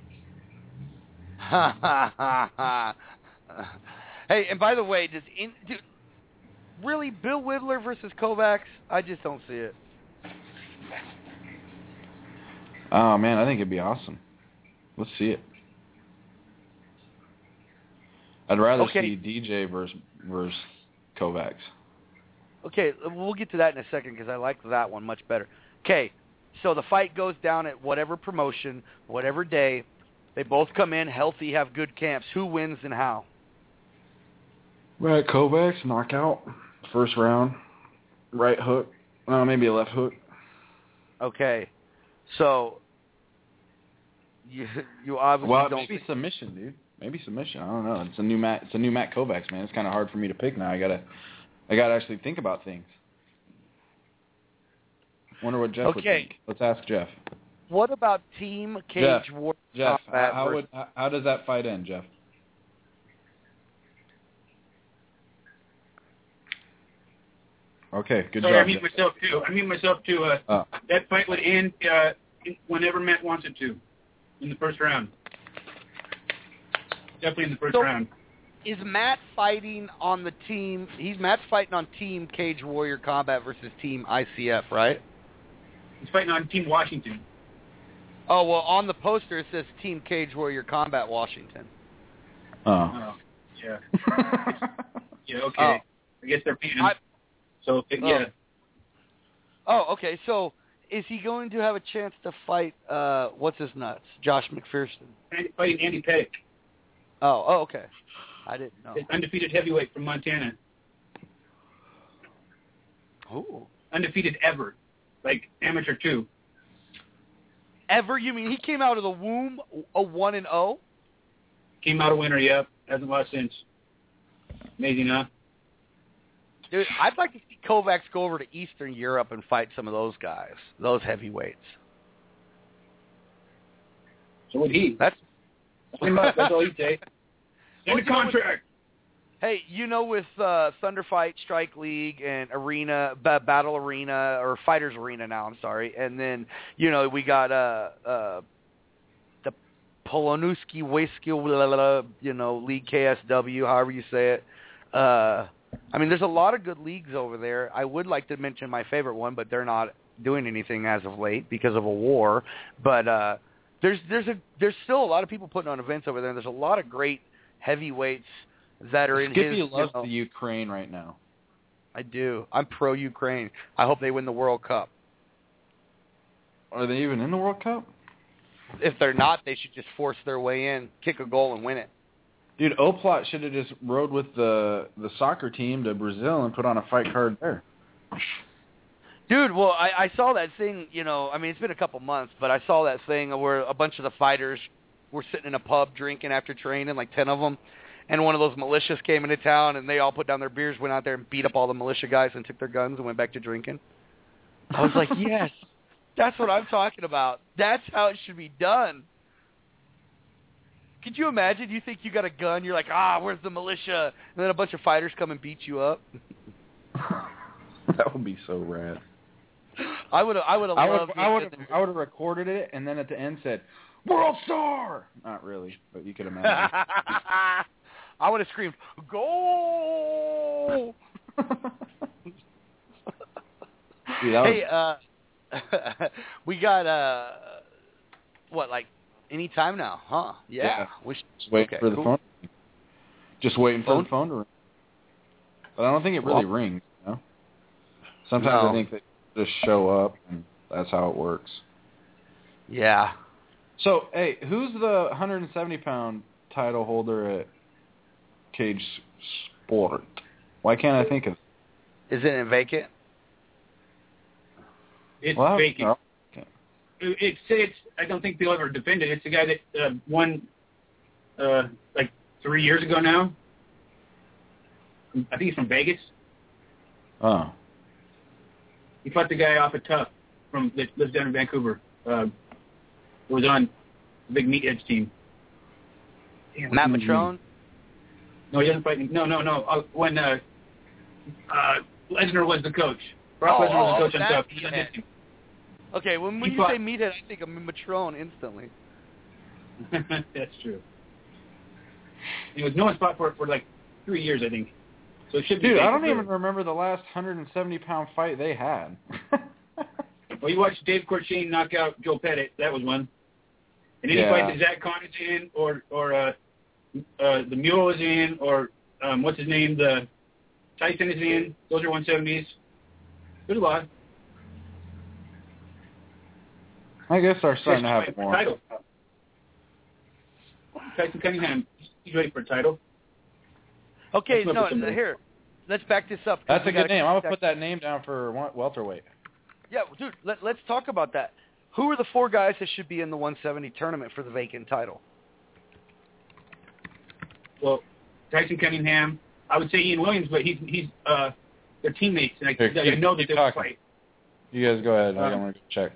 Ha ha ha ha. Hey, and by the way, dude, really, Bill Whittler versus Kovacs? I just don't see it. Oh, man, I think it'd be awesome. Let's see it. I'd rather see DJ versus Kovacs. Okay, we'll get to that in a second because I like that one much better. Okay, so the fight goes down at whatever promotion, whatever day. They both come in healthy, have good camps. Who wins and how? Right, Kovacs, knockout, first round, right hook, maybe a left hook. Okay, so you obviously don't. Maybe submission, dude. Maybe submission. I don't know. It's a new Matt Kovacs, man. It's kind of hard for me to pick now. I gotta actually think about things. Wonder what Jeff would think. Let's ask Jeff. What about Team Cage Warrior? Jeff, how does that fight end, Jeff? Okay, good job. I mute myself too. That fight would end whenever Matt wants it to, in the first round. Definitely in the first round. Is Matt fighting on the team? Matt's fighting on Team Cage Warrior Combat versus Team ICF, right? He's fighting on Team Washington. Oh, well, on the poster it says Team Cage Warrior Combat Washington. Oh. Yeah. Yeah, okay. I guess they're beating him. Yeah. Oh, okay. So is he going to have a chance to fight, what's his nuts? Josh McPherson? Fighting Andy Pettick. Oh, okay. I didn't know. Undefeated heavyweight from Montana. Oh. Undefeated ever. Like amateur too. Ever? You mean he came out of the womb a 1-0? Came out a winner, yep. Hasn't lost since. Amazing, huh? Dude, I'd like to see Kovacs go over to Eastern Europe and fight some of those guys, those heavyweights. So would he. That's all he'd say. Send a contract. Hey, with Thunder Fight, Strike League, and Battle Arena, or Fighters Arena now, I'm sorry. And then, we got the Polonuski Wayskill, League KSW, however you say it. There's a lot of good leagues over there. I would like to mention my favorite one, but they're not doing anything as of late because of a war. But there's still a lot of people putting on events over there, and there's a lot of great heavyweights that are in Skippy his... loves the Ukraine right now. I do. I'm pro-Ukraine. I hope they win the World Cup. Are they even in the World Cup? If they're not, they should just force their way in, kick a goal, and win it. Dude, Oplot should have just rode with the soccer team to Brazil and put on a fight card there. Dude, well, I saw that thing, it's been a couple months, but I saw that thing where a bunch of the fighters were sitting in a pub drinking after training, like 10 of them, and one of those militias came into town, and they all put down their beers, went out there and beat up all the militia guys and took their guns and went back to drinking. I was like, yes, that's what I'm talking about. That's how it should be done. Could you imagine? You think you got a gun, you're like, where's the militia? And then a bunch of fighters come and beat you up. That would be so rad. I would have recorded it and then at the end said, "World Star!" Not really, but you could imagine. I would have screamed, "Goal!" Hey, we got what, like any time now, huh? Yeah. Just waiting for the phone. Just waiting for the phone to ring. But I don't think it really rings, you know? Sometimes I think they just show up, and that's how it works. Yeah. So, hey, who's the 170-pound title holder at Cage Sport? Why can't I think of it? Is it vacant? It's vacant. No. It's. I don't think they'll ever defend it. It's the guy that won like 3 years ago now. I think he's from Vegas. Oh. He fought the guy off of Tough that lives down in Vancouver. Was on the big meatheads team. Damn, Matt Matrone? No, he doesn't fight. No. When Lesnar was the coach. Brock Lesnar was the coach on Tough. He was on his team. Okay, when you say meathead, I think of Matrone instantly. That's true. Anyways, no one fought for like 3 years, I think. So it should be. Dude, I don't even remember the last 170-pound fight they had. Well, you watched Dave Corshane knock out Joe Pettit. That was one. And any fight that Zach Conn is in, or the Mule is in, or what's his name, the Tyson is in. Those are 170s. There's a lot. I guess they're starting to have it more. Title. Tyson Cunningham, he's ready for a title. Okay, here, let's back this up. That's a good name. I'm going to put that name down for welterweight. Yeah, dude, let's talk about that. Who are the 4 guys that should be in the 170 tournament for the vacant title? Well, Tyson Cunningham. I would say Ian Williams, but he's their teammates, and I know that they'll fight. You guys go ahead. I'm going to check.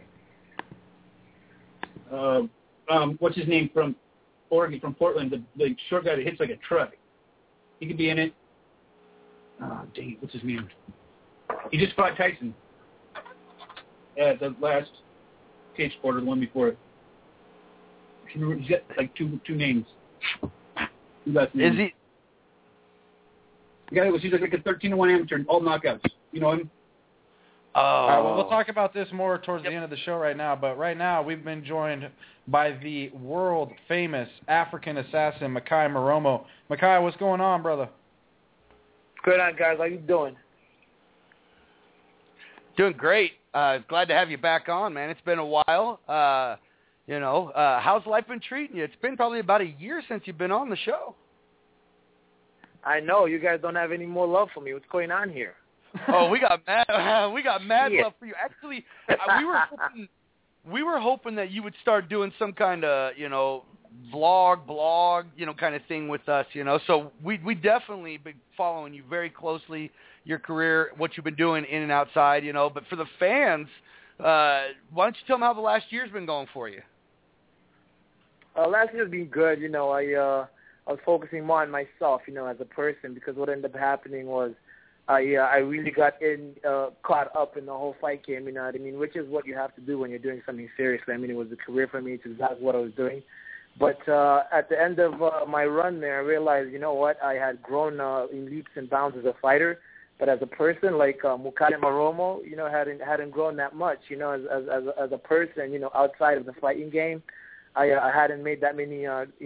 What's his name from Oregon, from Portland, the short guy that hits like a truck. He could be in it. Oh, dang it. What's his name? He just fought Tyson at the last Cage Sport, the one before it. He's got like two names. Is he? The guy was, he's like a 13-1 amateur, all knockouts. You know him? Oh. All right, well, we'll talk about this more towards the end of the show right now, but right now we've been joined by the world-famous African assassin, Makai Moromo. Makai, what's going on, brother? Good on, guys. How you doing? Doing great. Glad to have you back on, man. It's been a while. How's life been treating you? It's been probably about a year since you've been on the show. I know. You guys don't have any more love for me. What's going on here? Oh, we got mad love for you. Actually, we were hoping that you would start doing some kind of, blog, kind of thing with us, So we definitely been following you very closely, your career, what you've been doing in and outside, But for the fans, why don't you tell them how the last year's been going for you? Last year's been good. I was focusing more on myself, as a person, because what ended up happening was I really got caught up in the whole fight game, you know what I mean, which is what you have to do when you're doing something seriously. I mean, it was a career for me. It's exactly what I was doing. But at the end of my run there, I realized, I had grown in leaps and bounds as a fighter. But as a person, like Makai Moromo, hadn't grown that much, as a person, outside of the fighting game. I hadn't made that many,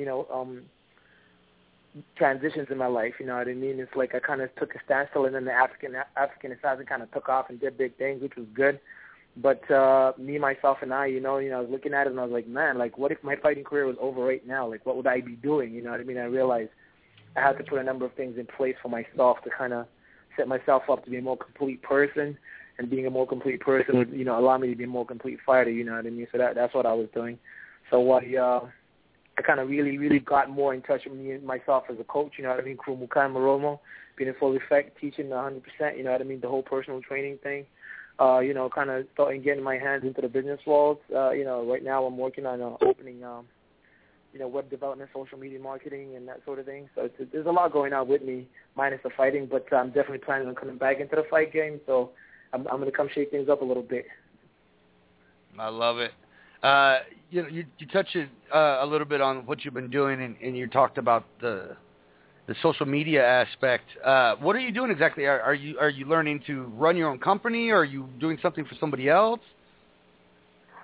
transitions in my life, you know what I mean? It's like I kind of took a standstill, and then the African assassin kind of took off and did big things, which was good. But me, myself, and I, I was looking at it and I was like, man, like, what if my fighting career was over right now? Like, what would I be doing? You know what I mean? I realized I had to put a number of things in place for myself to kind of set myself up to be a more complete person, and being a more complete person would, allow me to be a more complete fighter, you know what I mean? So that's what I was doing. So I kind of really, really got more in touch with me and myself as a coach, you know what I mean, through Makai Moromo, being in full effect, teaching 100%, you know what I mean, the whole personal training thing, kind of starting getting my hands into the business world. Right now I'm working on opening, web development, social media marketing, and that sort of thing. So there's a lot going on with me, minus the fighting, but I'm definitely planning on coming back into the fight game, so I'm going to come shake things up a little bit. I love it. You touched a little bit on what you've been doing, and you talked about the social media aspect. What are you doing exactly? Are you learning to run your own company, or are you doing something for somebody else?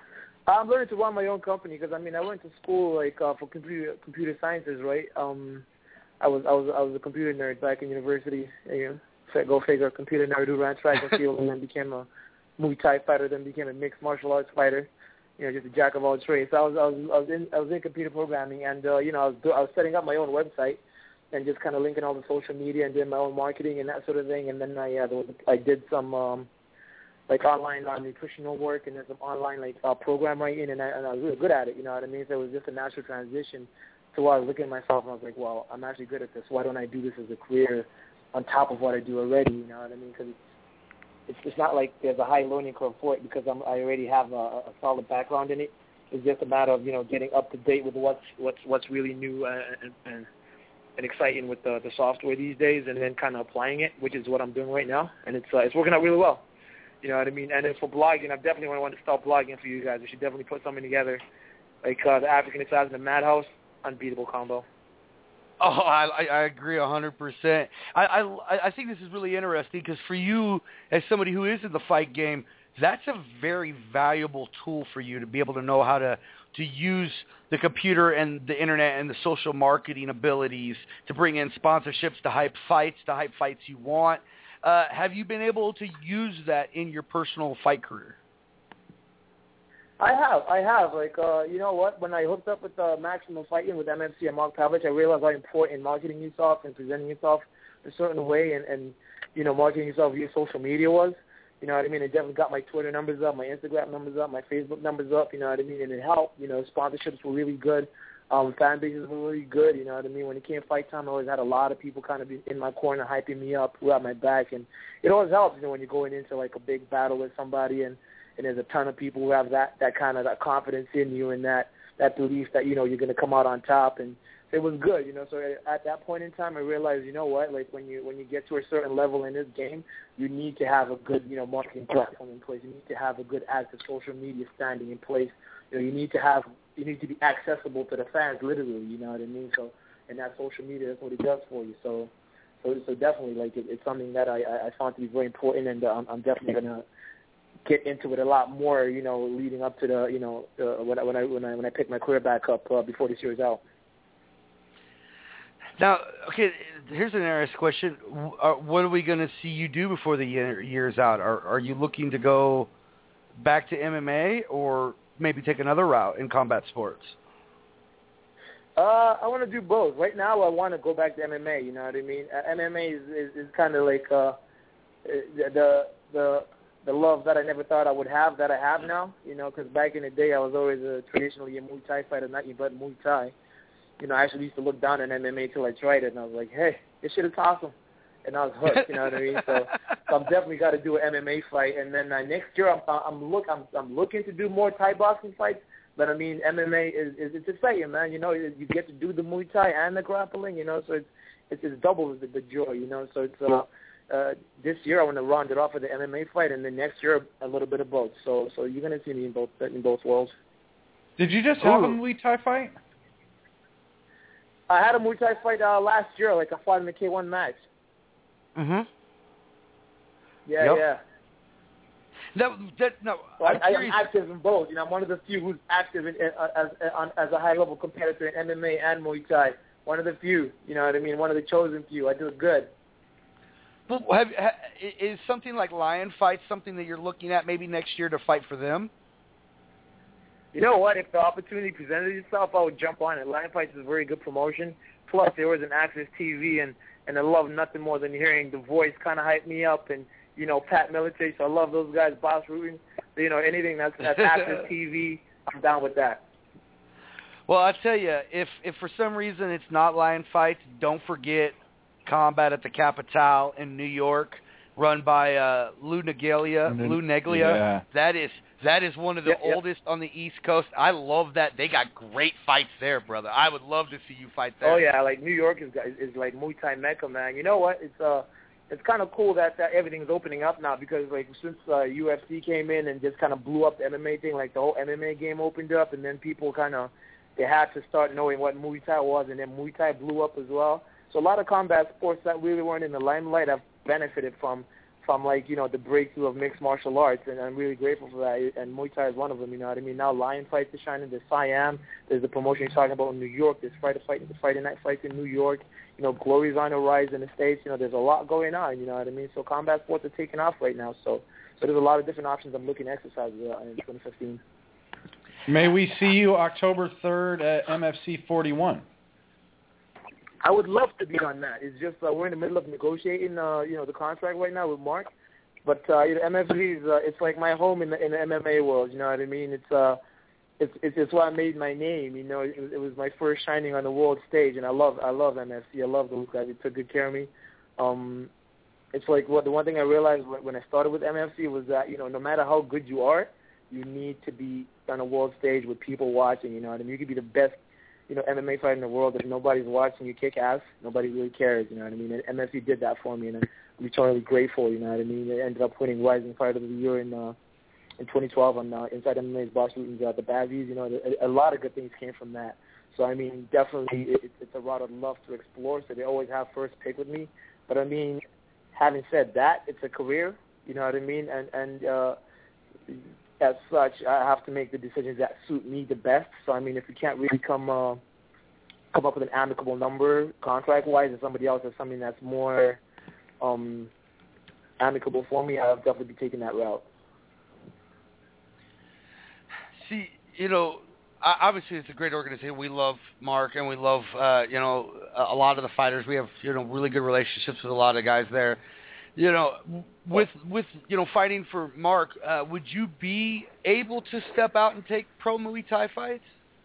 I'm learning to run my own company because I went to school like for computer sciences, right? I was a computer nerd back in university. Go figure, computer nerd who ran track and field and then became a Muay Thai fighter, then became a mixed martial arts fighter. Just a jack of all trades. So I was in computer programming, and I was setting up my own website and just kind of linking all the social media and doing my own marketing and that sort of thing. And then I did some like online nutritional work and then some online program writing, and I was really good at it. You know what I mean? So it was just a natural transition to where I was looking at myself and I was like, well, I'm actually good at this. Why don't I do this as a career on top of what I do already? You know what I mean? Because it's not like there's a high learning curve for it because I already have a solid background in it. It's just a matter of getting up to date with what's really new and exciting with the software these days, and then kind of applying it, which is what I'm doing right now, and it's working out really well. You know what I mean? And then for blogging, I definitely want to start blogging for you guys. We should definitely put something together, like the African Assassin and Madhouse, unbeatable combo. Oh, I agree 100%. I think this is really interesting because for you, as somebody who is in the fight game, that's a very valuable tool for you to be able to know how to use the computer and the internet and the social marketing abilities to bring in sponsorships, to hype fights you want. Have you been able to use that in your personal fight career? I have. Like, you know what? When I hooked up with Maximum Fighting with MFC and Mark Pavlich, I realized how important marketing yourself and presenting yourself a certain way and marketing yourself via social media was. You know what I mean? It definitely got my Twitter numbers up, my Instagram numbers up, my Facebook numbers up, you know what I mean? And it helped. Sponsorships were really good. Fan bases were really good, you know what I mean? When it came fight time, I always had a lot of people kind of in my corner hyping me up, who had my back. And it always helps, when you're going into like a big battle with somebody and there's a ton of people who have that kind of that confidence in you and that belief that, you're going to come out on top. And it was good, So at that point in time, I realized, like when you get to a certain level in this game, you need to have a good, marketing platform in place. You need to have a good active social media standing in place. You need to be accessible to the fans, literally. You know what I mean? So, and that social media, that's what it does for you. So definitely, like it's something that I found to be very important, and I'm definitely gonna get into it a lot more. Leading up to the when I pick my career back up before this year is out. Now, okay, here's an interesting question. What are we going to see you do before the year's out? Are you looking to go back to MMA or maybe take another route in combat sports? I want to do both. Right now, I want to go back to MMA, you know what I mean? MMA is kind of like the love that I never thought I would have that I have now, because back in the day, I was always traditionally a Muay Thai fighter, nothing but Muay Thai. I actually used to look down on MMA until I tried it, and I was like, hey, this shit is awesome. And I was hooked, you know what I mean? So I'm definitely got to do an MMA fight. And then next year, I'm looking to do more Thai boxing fights. But, I mean, MMA it's exciting, man. You get to do the Muay Thai and the grappling, so it's double the joy, So it's this year I want to round it off with the MMA fight, and then next year a little bit of both. So you're going to see me in both worlds. Did you just have a Muay Thai fight? I had a Muay Thai fight last year, like I fought in the K1 match. Mhm. Yeah, yep. yeah. I'm active in both. I'm one of the few who's active as a high-level competitor in MMA and Muay Thai. One of the few, you know what I mean? One of the chosen few. I do it good. Well, is something like Lion Fights something that you're looking at maybe next year to fight for them? You know what? If the opportunity presented itself, I would jump on it. Lion Fights is a very good promotion. Plus, there was an Access TV, and I love nothing more than hearing the voice kind of hype me up, and Pat Military. So I love those guys, Boss Ruben. Anything that's Access TV, I'm down with that. Well, I tell you, if for some reason it's not Lion Fights, don't forget Combat at the Capitale in New York, run by Lou Neglia. Yeah. That is one of the oldest on the East Coast. I love that. They got great fights there, brother. I would love to see you fight there. Oh yeah, like New York is like Muay Thai Mecca, man. You know what? It's kind of cool that everything's opening up now because like since UFC came in and just kind of blew up the MMA thing, like the whole MMA game opened up, and then people they had to start knowing what Muay Thai was, and then Muay Thai blew up as well. So a lot of combat sports that really weren't in the limelight have benefited from from like, you know, the breakthrough of mixed martial arts, and I'm really grateful for that. And Muay Thai is one of them, you know what I mean? Now Lion Fights is shining. There's Siam. There's the promotion you're talking about in New York. There's Friday Night Fights in New York. You know, Glory's on the rise in the States. You know, there's a lot going on, you know what I mean? So combat sports are taking off right now. So there's a lot of different options I'm looking to exercise in 2015. May we see you October 3rd at MFC 41? I would love to be on that. It's just we're in the middle of negotiating, you know, the contract right now with Mark. But you know, MFC is it's like my home in the MMA world. You know what I mean? It's why I made my name. You know, it was my first shining on the world stage, and I love MFC. I love those guys. They took good care of me. It's like the one thing I realized when I started with MFC was that, you know, no matter how good you are, you need to be on a world stage with people watching. You know what I mean? You could be the best, you know, MMA fighter in the world. If nobody's watching you kick ass, nobody really cares. You know what I mean? And MFC did that for me, and I'm eternally grateful. You know what I mean? They ended up winning Rising Fighter of the Year in 2012 on Inside MMA's Boss Luton's the Bazzies. You know, a lot of good things came from that. So I mean, definitely, it's a route I'd love to explore. So they always have first pick with me. But I mean, having said that, it's a career. You know what I mean? And as such, I have to make the decisions that suit me the best. So, I mean, if we can't really come up with an amicable number contract-wise, and somebody else has something that's more amicable for me, I'll definitely be taking that route. See, you know, obviously it's a great organization. We love Mark, and we love, you know, a lot of the fighters. We have, you know, really good relationships with a lot of guys there. You know, with you know, fighting for Mark, would you be able to step out and take pro Muay Thai fights?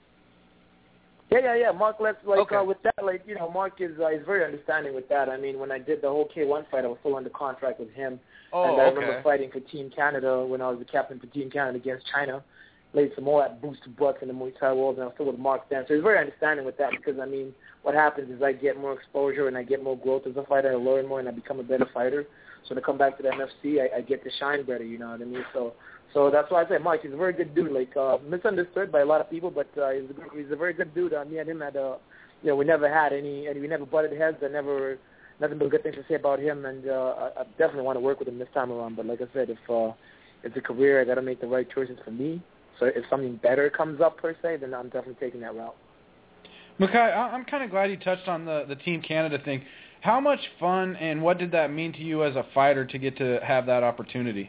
Yeah. Mark, okay. With that, like, you know, Mark is very understanding with that. I mean, when I did the whole K1 fight, I was still under contract with him. And I remember fighting for Team Canada when I was the captain for Team Canada against China. Laid some more at boosted butts in the Muay Thai world, and I was still with Mark then. So he's very understanding with that because, I mean, what happens is I get more exposure and I get more growth as a fighter. I learn more and I become a better fighter. So to come back to the MFC, I get to shine better, you know what I mean? So that's why I say Mark, he's a very good dude, like misunderstood by a lot of people, but he's a very good dude. Me and him had, you know, we never had any, and we never butted heads. Nothing but good things to say about him, and I definitely want to work with him this time around. But like I said, if it's a career, I got to make the right choices for me. So if something better comes up, per se, then I'm definitely taking that route. Makai, I'm kind of glad you touched on the Team Canada thing. How much fun and what did that mean to you as a fighter to get to have that opportunity?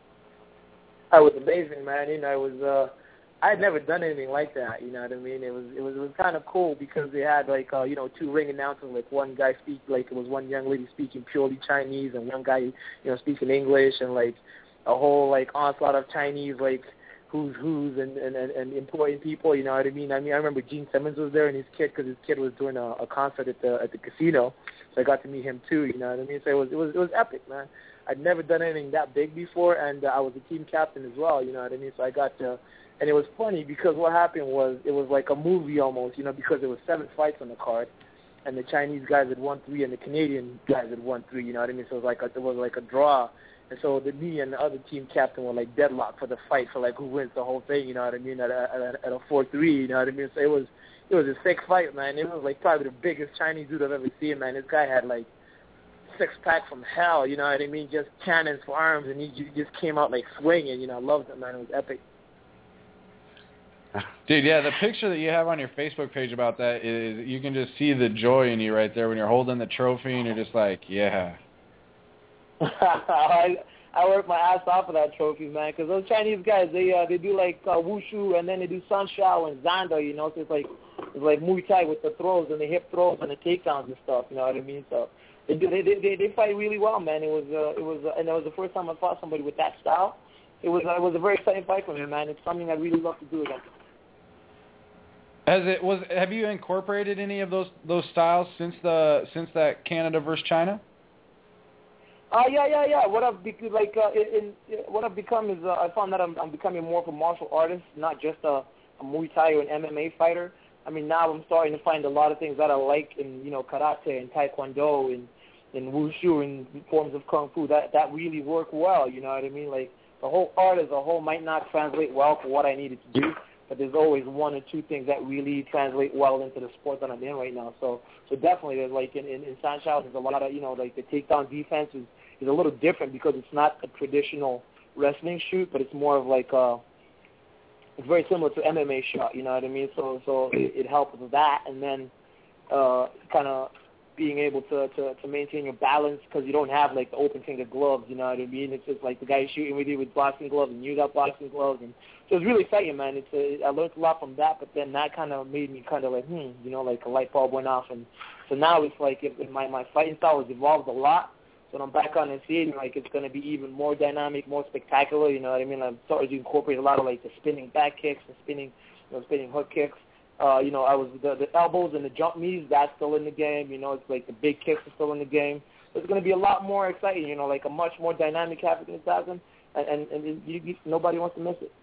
It was amazing, man. You know, I had never done anything like that. You know what I mean? It was kind of cool because they had like you know, two ring announcers. Like one guy it was one young lady speaking purely Chinese, and one guy, you know, speaking English, and like a whole like onslaught of Chinese like who's and employing people. You know what I mean? I remember Gene Simmons was there and his kid, because his kid was doing a concert at the casino, so I got to meet him too. You know what I mean? So it was epic, man. I'd never done anything that big before, and I was a team captain as well. You know what I mean? So I got to, and it was funny because what happened was it was like a movie almost. You know, because there was 7 fights on the card, and the Chinese guys had won 3, and the Canadian guys had won 3. You know what I mean? So it was like a draw. And so me and the other team captain were like deadlocked for the fight for like who wins the whole thing, you know what I mean, at a 4-3, you know what I mean. So it was a sick fight, man. It was like probably the biggest Chinese dude I've ever seen, man. This guy had like 6-pack from hell, you know what I mean, just cannons for arms, and he just came out like swinging, you know. I loved it, man. It was epic. Dude, yeah, the picture that you have on your Facebook page about that is, you can just see the joy in you right there when you're holding the trophy and you're just like, yeah. I worked my ass off for that trophy, man, because those Chinese guys, they do like wushu, and then they do sanshao and zanda, you know. So it's like Muay Thai with the throws and the hip throws and the takedowns and stuff, you know what I mean? So they fight really well, man. And it was the first time I fought somebody with that style. It was a very exciting fight for me, man. It's something I really love to do again. Have you incorporated any of those styles since that Canada versus China? Yeah. What I've become is I found that I'm becoming more of a martial artist, not just a Muay Thai or an MMA fighter. I mean, now I'm starting to find a lot of things that I like in, you know, karate and taekwondo and wushu and forms of kung fu that really work well. You know what I mean? Like the whole art as a whole might not translate well for what I needed to do, but there's always 1 or 2 things that really translate well into the sport that I'm in right now. So definitely, there's like in Sanshao, there's a lot of, you know, like the takedown defense is a little different because it's not a traditional wrestling shoot, but it's more of like it's very similar to MMA shot, you know what I mean? So it helps with that, and then kind of being able to maintain your balance because you don't have like the open finger gloves, you know what I mean? It's just like the guy shooting with you with boxing gloves, and you got boxing gloves, and so it's really exciting, man. I learned a lot from that, but then that kind of made me kind of like, you know, like a light bulb went off, and so now it's like my fighting style has evolved a lot. So when I'm back on the scene, like it's going to be even more dynamic, more spectacular, you know what I mean? I'm starting to incorporate a lot of like the spinning back kicks and spinning hook kicks. You know, I was the elbows and the jump knees, that's still in the game. You know, it's like the big kicks are still in the game. So it's going to be a lot more exciting, you know, like a much more dynamic African Assassin, and nobody wants to miss it.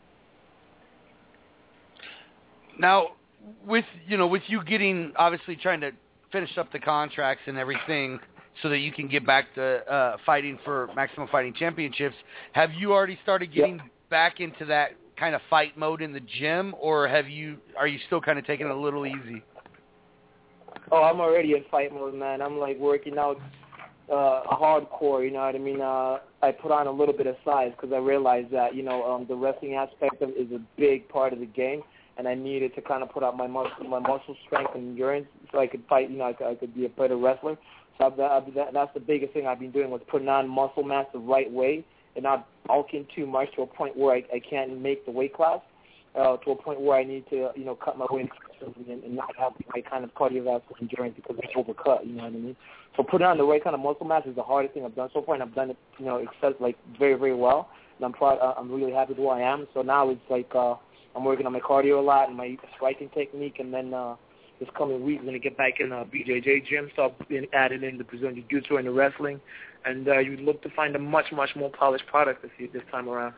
Now, with you getting, obviously trying to finish up the contracts and everything so that you can get back to fighting for Maximum Fighting Championships, have you already started getting back into that kind of fight mode in the gym, or are you still kind of taking it a little easy? Oh, I'm already in fight mode, man. I'm like working out hardcore, you know what I mean? I put on a little bit of size because I realized that, you know, the wrestling aspect is a big part of the game, and I needed to kind of put out my muscle strength and endurance so I could fight, you know, I could be a better wrestler. So that's the biggest thing I've been doing, was putting on muscle mass the right way and not bulking too much to a point where I can't make the weight class, to a point where I need to, you know, cut my weight and not have my kind of cardiovascular endurance because it's overcut, you know what I mean? So putting on the right kind of muscle mass is the hardest thing I've done so far, and I've done it, you know, like very, very well. And I'm really happy with who I am. So now it's like I'm working on my cardio a lot and my striking technique, and then this coming week I'm going to get back in BJJ gym, start adding in the Brazilian Jiu-Jitsu and the wrestling, and you look to find a much, much more polished product this time around.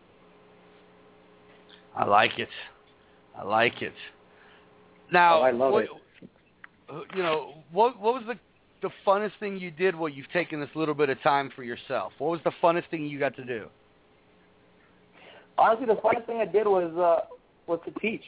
I like it. Now, I love it. You know, what was the funnest thing you did while you've taken this little bit of time for yourself? What was the funnest thing you got to do? Honestly, the funnest thing I did was to teach.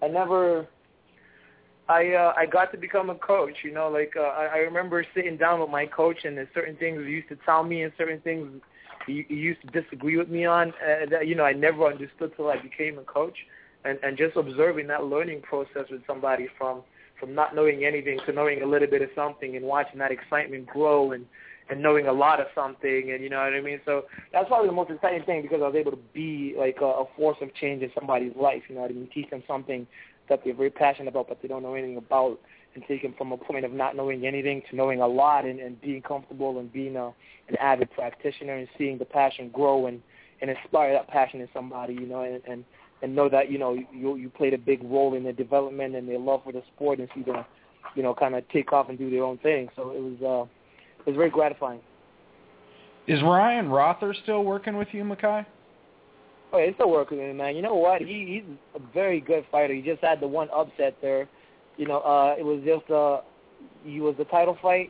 I got to become a coach, you know, like I remember sitting down with my coach, and there's certain things he used to tell me and certain things he used to disagree with me on that, you know, I never understood till I became a coach, and just observing that learning process with somebody from not knowing anything to knowing a little bit of something, and watching that excitement grow and knowing a lot of something, and you know what I mean? So that's probably the most exciting thing, because I was able to be like a force of change in somebody's life, you know what I mean? Teach them something that they're very passionate about but they don't know anything about, and take them from a point of not knowing anything to knowing a lot, and being comfortable and being an avid practitioner, and seeing the passion grow and inspire that passion in somebody, you know, and know that, you know, you played a big role in their development and their love for the sport, and see them, you know, kind of take off and do their own thing. So it was very gratifying. Is Ryan Rother still working with you, Makai? Oh, yeah, he's still working with me, man. You know what? He's a very good fighter. He just had the one upset there. You know, it was just he was a title fight.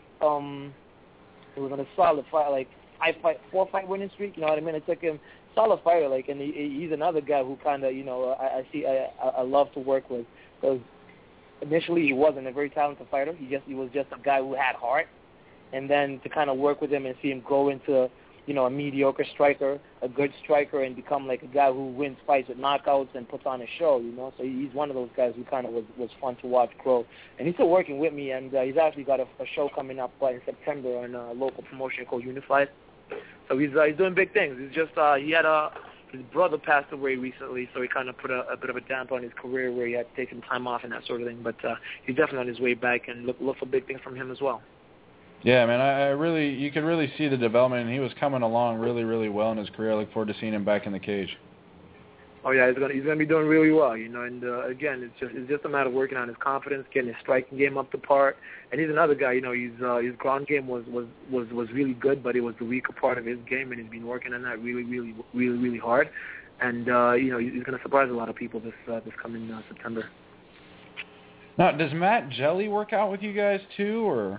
It was on a solid fight, like 4-fight winning streak. You know what I mean? It took him solid fighter, like, and he's another guy who kind of, you know, I love to work with, because initially he wasn't a very talented fighter. He was just a guy who had heart, and then to kind of work with him and see him grow into, you know, a mediocre striker, a good striker, and become like a guy who wins fights with knockouts and puts on a show, you know. So he's one of those guys who kind of was fun to watch grow. And he's still working with me, and he's actually got a show coming up in September on a local promotion called Unified. So he's doing big things. He's just his brother passed away recently, so he kind of put a bit of a damp on his career, where he had to take some time off and that sort of thing. But he's definitely on his way back, and look for big things from him as well. Yeah, man, you could really see the development, and he was coming along really, really well in his career. I look forward to seeing him back in the cage. Oh yeah, he's gonna be doing really well, you know. And again, it's just a matter of working on his confidence, getting his striking game up to par. And he's another guy, you know. His ground game was really good, but it was the weaker part of his game, and he's been working on that really hard. And you know, he's gonna surprise a lot of people this coming September. Now, does Matt Jelly work out with you guys too, or?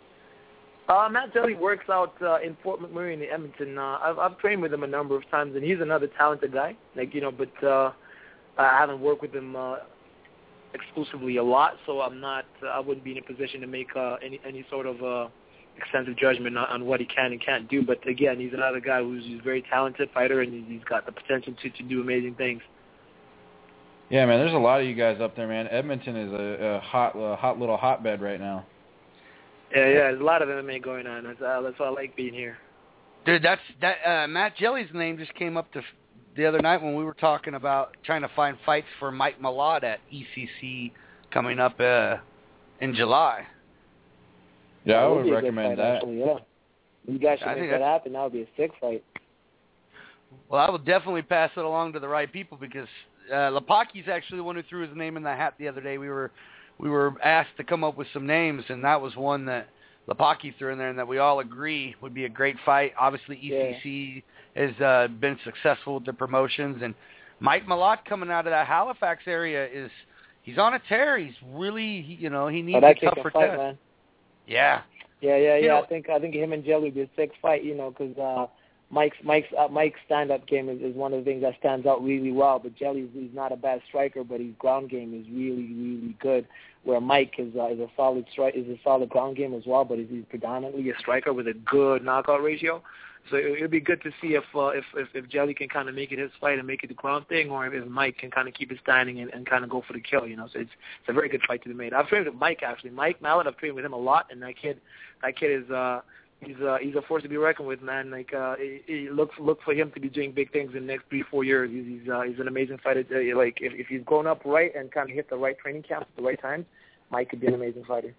Matt Jelly works out in Fort McMurray in Edmonton. I've trained with him a number of times, and he's another talented guy. Like, you know, but I haven't worked with him exclusively a lot, so I wouldn't be in a position to make any sort of extensive judgment on what he can and can't do. But again, he's another guy who's a very talented fighter, and he's got the potential to do amazing things. Yeah, man, there's a lot of you guys up there, man. Edmonton is a hot little hotbed right now. Yeah, there's a lot of MMA going on. That's why I like being here. Dude, Matt Jelly's name just came up the other night when we were talking about trying to find fights for Mike Malott at ECC coming up in July. Yeah, I would be a recommend good fight, that. Actually, yeah. You guys should make that happen. That would be a sick fight. Well, I will definitely pass it along to the right people because Lepaki's actually the one who threw his name in the hat the other day. We were asked to come up with some names, and that was one that Lepaki threw in there and that we all agree would be a great fight. Obviously, ECC has been successful with the promotions, and Mike Malott coming out of that Halifax area he's on a tear. He's really, he needs a tougher test. Man. Yeah. I think him and Jelly would be a sick fight, because Mike's stand-up game is one of the things that stands out really well. But Jelly's he's not a bad striker, but his ground game is really, really good. Where Mike is a solid ground game as well, but he's predominantly a striker with a good knockout ratio. So it'd be good to see if Jelly can kind of make it his fight and make it the ground thing, or if Mike can kind of keep it standing and kind of go for the kill. So it's a very good fight to be made. I've trained with Mike actually. Mike Malott, I've trained with him a lot, and that kid is he's a force to be reckoned with, man. Look for him to be doing big things in the next 3-4 years. He's an amazing fighter. If he's grown up right and kind of hit the right training camps at the right times, Mike could be an amazing fighter.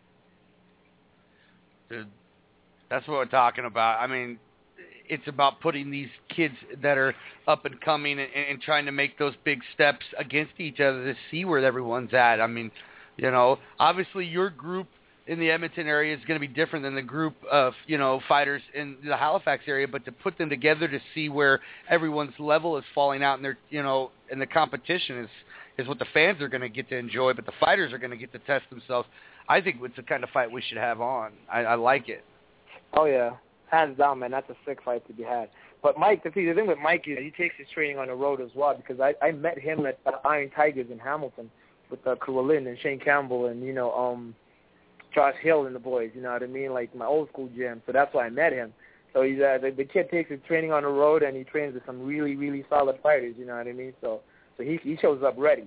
Dude, that's what we're talking about. I mean, it's about putting these kids that are up and coming and trying to make those big steps against each other to see where everyone's at. I mean, obviously your group in the Edmonton area is going to be different than the group of, fighters in the Halifax area, but to put them together to see where everyone's level is falling out and they're, and the competition is what the fans are going to get to enjoy, but the fighters are going to get to test themselves. I think it's the kind of fight we should have on. I like it. Oh, yeah. Hands down, man. That's a sick fight to be had. But Mike, the thing with Mike is he takes his training on the road as well, because I met him at Iron Tigers in Hamilton with Krualin and Shane Campbell and, Josh Hill and the boys, you know what I mean, like my old school gym. So that's why I met him. So he's the kid takes his training on the road and he trains with some really, really solid fighters, you know what I mean? So he shows up ready.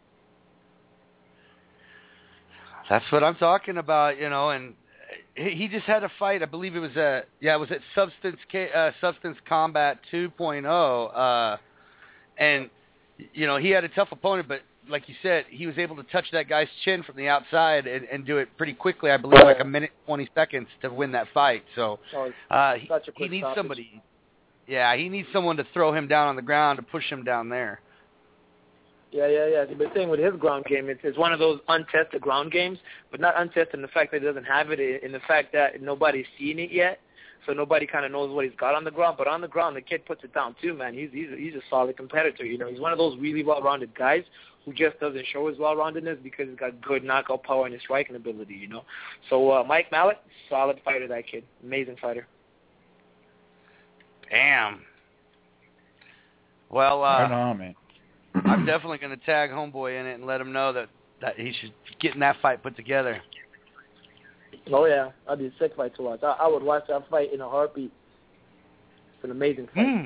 That's what I'm talking about, and he just had a fight. I believe it was at Substance Combat 2.0, and he had a tough opponent, but like you said, he was able to touch that guy's chin from the outside and do it pretty quickly. I believe like a minute 20 seconds to win that fight. So he needs somebody. Yeah, he needs someone to throw him down on the ground to push him down there. Yeah. The thing with his ground game, it's one of those untested ground games, but not untested in the fact that he doesn't have it, in the fact that nobody's seen it yet, so nobody kind of knows what he's got on the ground. But on the ground, the kid puts it down too, man. He's a solid competitor. He's one of those really well-rounded guys who just doesn't show his well-roundedness because he's got good knockout power and his striking ability. So Mike Malott, solid fighter, that kid, amazing fighter. Damn. Well, right on, man. I'm definitely going to tag Homeboy in it and let him know that he should get in that fight put together. Oh, yeah. That'd be a sick fight to watch. I would watch that fight in a heartbeat. It's an amazing fight.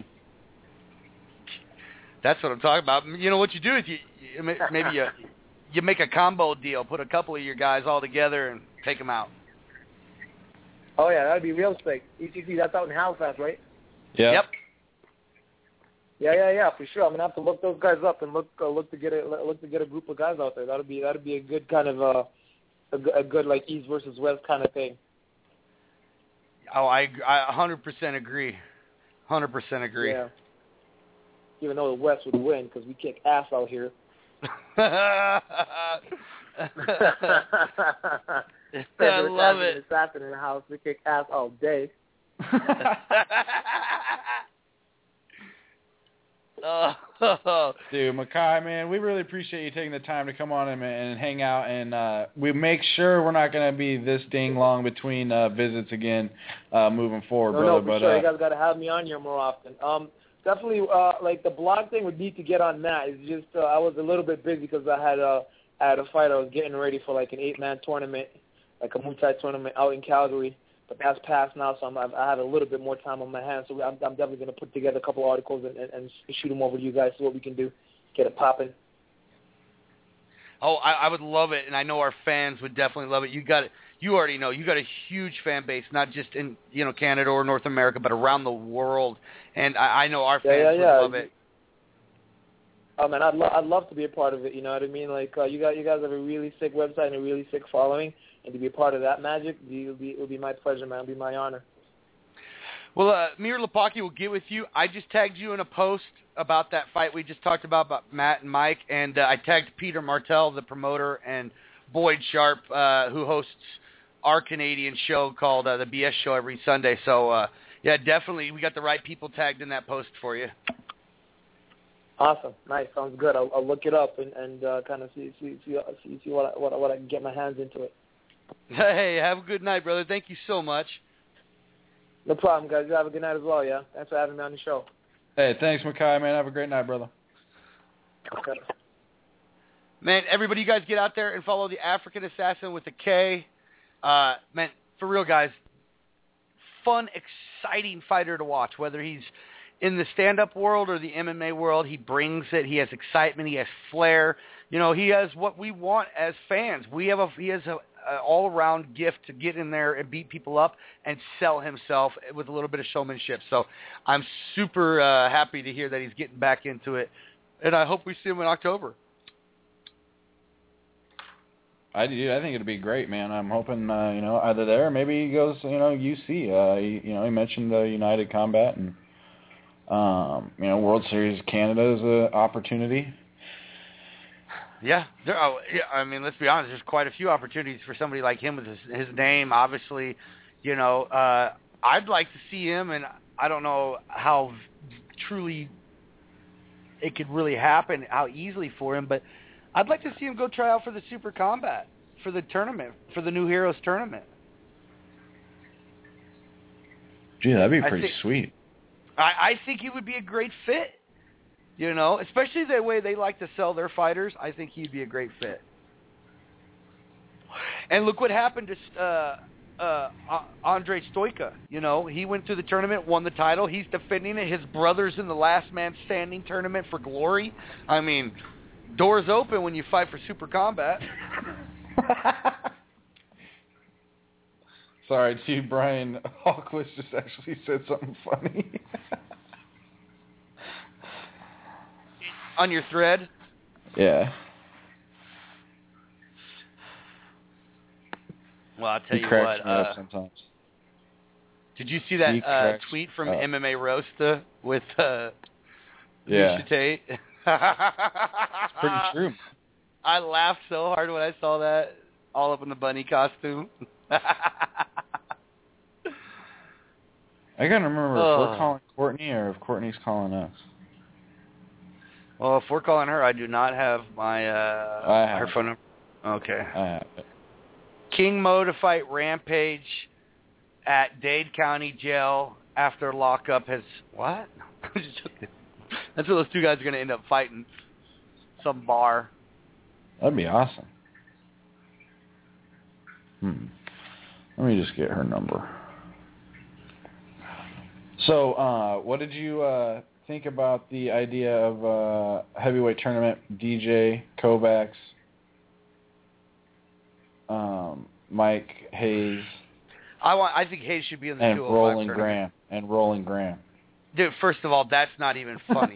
That's what I'm talking about. What you do is you make a combo deal, put a couple of your guys all together and take them out. Oh, yeah. That'd be real sick. ECC, that's out in Halifax, right? Yeah. Yep. Yeah, for sure. I'm gonna have to look those guys up and look to get a group of guys out there. That'd be a good kind of a good like East versus West kind of thing. Oh, I 100% agree. 100% agree. Yeah. Even though the West would win because we kick ass out here. I love it. Assassin in the house. We kick ass all day. Dude, Makai, man, we really appreciate you taking the time to come on and hang out, and we make sure we're not going to be this dang long between visits again moving forward, brother. No, for sure. You guys got to have me on here more often. Definitely, like the blog thing would need to get on that. It's just I was a little bit busy because I had a fight. I was getting ready for like an 8-man tournament, like a Muay Thai tournament out in Calgary. but that's passed now, so I have a little bit more time on my hands. So I'm definitely going to put together a couple of articles and shoot them over to you guys, see what we can do, get it popping. Oh, I would love it, and I know our fans would definitely love it. You already know, you got a huge fan base, not just in Canada or North America, but around the world. And I know our fans would love it. Oh man, I'd love to be a part of it. You know what I mean? Like you guys have a really sick website and a really sick following, and to be a part of that magic, it'll be my pleasure, man. It'll be my honor. Well, Mir Lepaki will get with you. I just tagged you in a post about that fight we just talked about Matt and Mike, and I tagged Peter Martell, the promoter, and Boyd Sharp, who hosts our Canadian show called the BS Show every Sunday. So, yeah, definitely, we got the right people tagged in that post for you. Awesome, nice, sounds good. I'll look it up and kind of see what I can get my hands into it. Hey, have a good night, brother. Thank you so much. No problem, guys. You have a good night as well, yeah? Thanks for having me on the show. Hey, thanks, Makai, man. Have a great night, brother. Okay. Man, everybody, you guys get out there and follow the African Assassin with a K. Man, for real, guys, fun, exciting fighter to watch, whether he's in the stand-up world or the MMA world. He brings it. He has excitement. He has flair. He has what we want as fans. He has a all-around gift to get in there and beat people up and sell himself with a little bit of showmanship. So I'm super happy to hear that he's getting back into it, and I hope we see him in October. I do. I think it'd be great, man. I'm hoping, either there or maybe he goes, UC. He mentioned United Combat and, World Series Canada is an opportunity. Yeah, I mean, let's be honest. There's quite a few opportunities for somebody like him with his name. Obviously, I'd like to see him, and I don't know how truly it could really happen, how easily for him, but I'd like to see him go try out for the Super Combat, for the tournament, for the New Heroes tournament. Gee, that'd be pretty sweet. I think he would be a great fit. Especially the way they like to sell their fighters. I think he'd be a great fit. And look what happened to Andre Stoica. He went to the tournament, won the title. He's defending it. His brother's in the Last Man Standing tournament for glory. I mean, doors open when you fight for Super Combat. Sorry, dude. Brian Hawkless just actually said something funny. On your thread? Yeah. Well, I'll tell he you cracks what. Me up sometimes. Did you see that tweet from MMA Roasta with Misha Tate? It's pretty true. I laughed so hard when I saw that, all up in the bunny costume. I gotta remember if we're calling Courtney or if Courtney's calling us. Well, if we're calling her, I do not have my her phone number. Okay. I have it. King Mo to fight Rampage at Dade County Jail after lockup has what? That's where those two guys are going to end up fighting. Some bar. That'd be awesome. Let me just get her number. So, what did you think about the idea of heavyweight tournament? DJ, Kovacs, Mike Hayes. I think Hayes should be in the 205 tournament. And Rolling Graham. Dude, first of all, that's not even funny.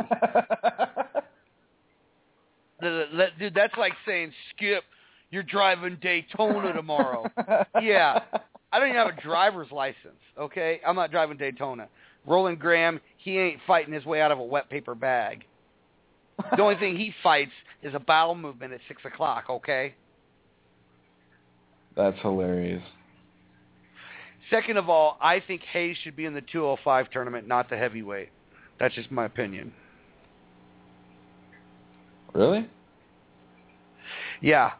Dude, that's like saying, Skip, you're driving Daytona tomorrow. Yeah. I don't even have a driver's license, okay? I'm not driving Daytona. Rolling Graham, he ain't fighting his way out of a wet paper bag. The only thing he fights is a bowel movement at 6 o'clock, okay? That's hilarious. Second of all, I think Hayes should be in the 205 tournament, not the heavyweight. That's just my opinion. Really? Yeah.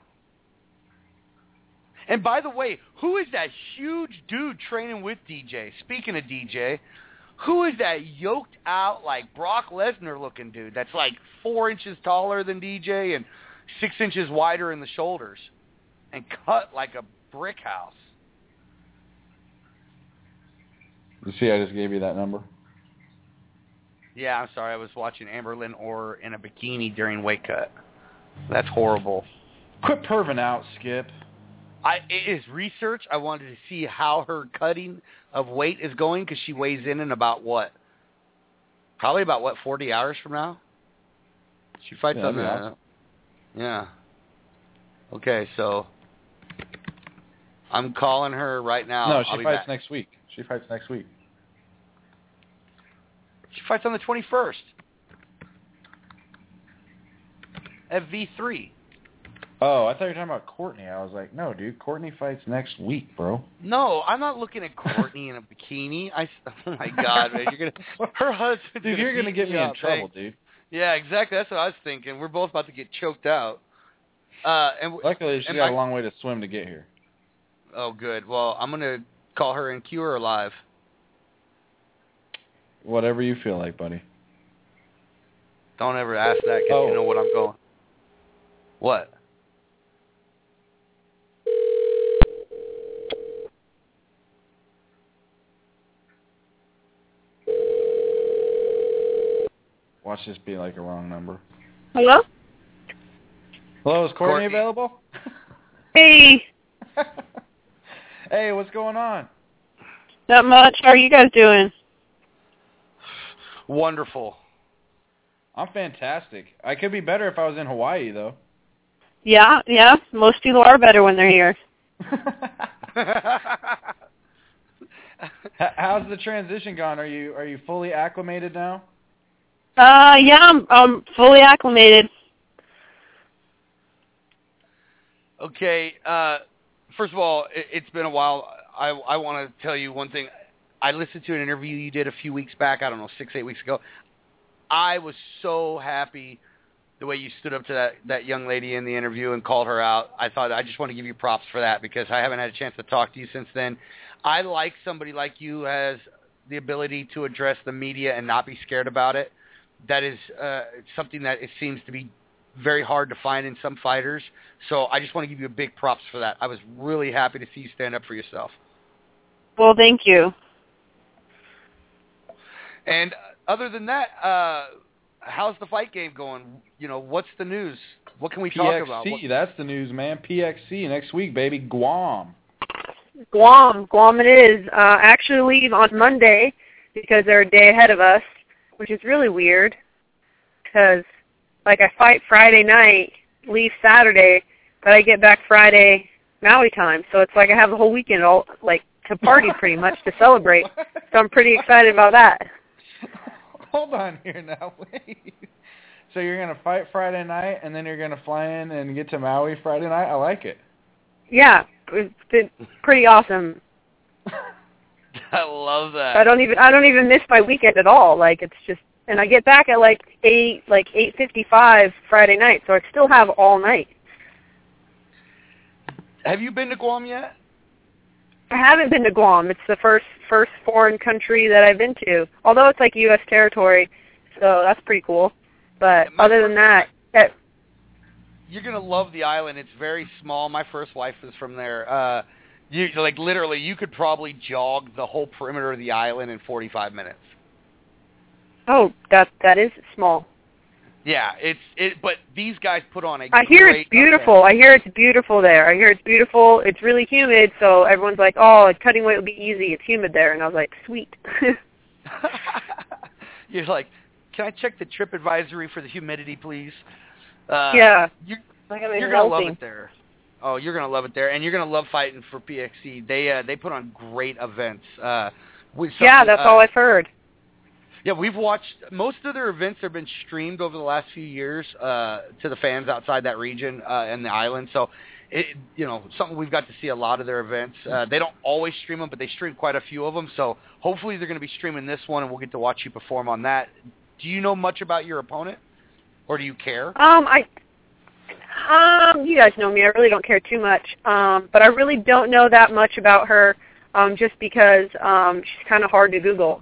And by the way, who is that huge dude training with DJ? Speaking of DJ, who is that yoked out like Brock Lesnar looking dude that's like 4 inches taller than DJ and 6 inches wider in the shoulders and cut like a brick house? You see, I just gave you that number. Yeah, I'm sorry. I was watching Amberlynn Orr in a bikini during weight cut. That's horrible. Quit perving out, Skip. It is research. I wanted to see how her cutting of weight is going because she weighs in about what? Probably about, 40 hours from now? She fights on the... Awesome. Yeah. Okay, so I'm calling her right now. No, she fights next week. She fights next week. She fights on the 21st. At V3. Oh, I thought you were talking about Courtney. I was like, no, dude, Courtney fights next week, bro. No, I'm not looking at Courtney in a bikini. Oh my God, man, her husband. Dude, you're gonna get me in trouble, dude. Yeah, exactly. That's what I was thinking. We're both about to get choked out. And luckily, she got a long way to swim to get here. Oh, good. Well, I'm gonna call her and cue her live. Whatever you feel like, buddy. Don't ever ask that because you know what I'm going. What? Watch this be like a wrong number. Hello? Hello, is Courtney available? Hey. Hey, what's going on? Not much. How are you guys doing? Wonderful. I'm fantastic. I could be better if I was in Hawaii, though. Yeah. Most people are better when they're here. How's the transition gone? Are you fully acclimated now? Yeah, I'm fully acclimated. Okay. First of all, it's been a while. I want to tell you one thing. I listened to an interview you did a few weeks back. I don't know, 6-8 weeks ago. I was so happy the way you stood up to that young lady in the interview and called her out. I just want to give you props for that because I haven't had a chance to talk to you since then. I like somebody like you who has the ability to address the media and not be scared about it. That is something that it seems to be very hard to find in some fighters. So I just want to give you a big props for that. I was really happy to see you stand up for yourself. Well, thank you. And other than that, how's the fight game going? What's the news? What can we talk about? PXC, that's the news, man. PXC next week, baby. Guam it is. Actually leave on Monday because they're a day ahead of us, which is really weird because, I fight Friday night, leave Saturday, but I get back Friday Maui time. So it's like I have the whole weekend all, to party pretty much to celebrate. So I'm pretty excited about that. Hold on here now. Wait. So you're going to fight Friday night, and then you're going to fly in and get to Maui Friday night? I like it. Yeah, it's been pretty awesome. I love that. I don't even miss my weekend at all. It's just, and I get back at 8:55 Friday night, so I still have all night. Have you been to Guam yet? I haven't been to Guam. It's the first foreign country that I've been to. Although it's U.S. territory, so that's pretty cool. But other than that, you're gonna love the island. It's very small. My first wife was from there. Literally, you could probably jog the whole perimeter of the island in 45 minutes. Oh, that is small. Yeah, but these guys put on a I hear it's beautiful. Event. I hear it's beautiful there. I hear it's beautiful. It's really humid, so everyone's like, "Oh, cutting weight will be easy. It's humid there." And I was like, "Sweet." You're like, "Can I check the trip advisory for the humidity, please?" Yeah. You're gonna love it there. Oh, you're gonna love it there, and you're gonna love fighting for PXC. They put on great events. That's all I've heard. Yeah, we've watched most of their events have been streamed over the last few years to the fans outside that region and the island. So, something we've got to see a lot of their events. They don't always stream them, but they stream quite a few of them. So hopefully they're going to be streaming this one, and we'll get to watch you perform on that. Do you know much about your opponent, or do you care? You guys know me. I really don't care too much. But I really don't know that much about her, just because she's kind of hard to Google.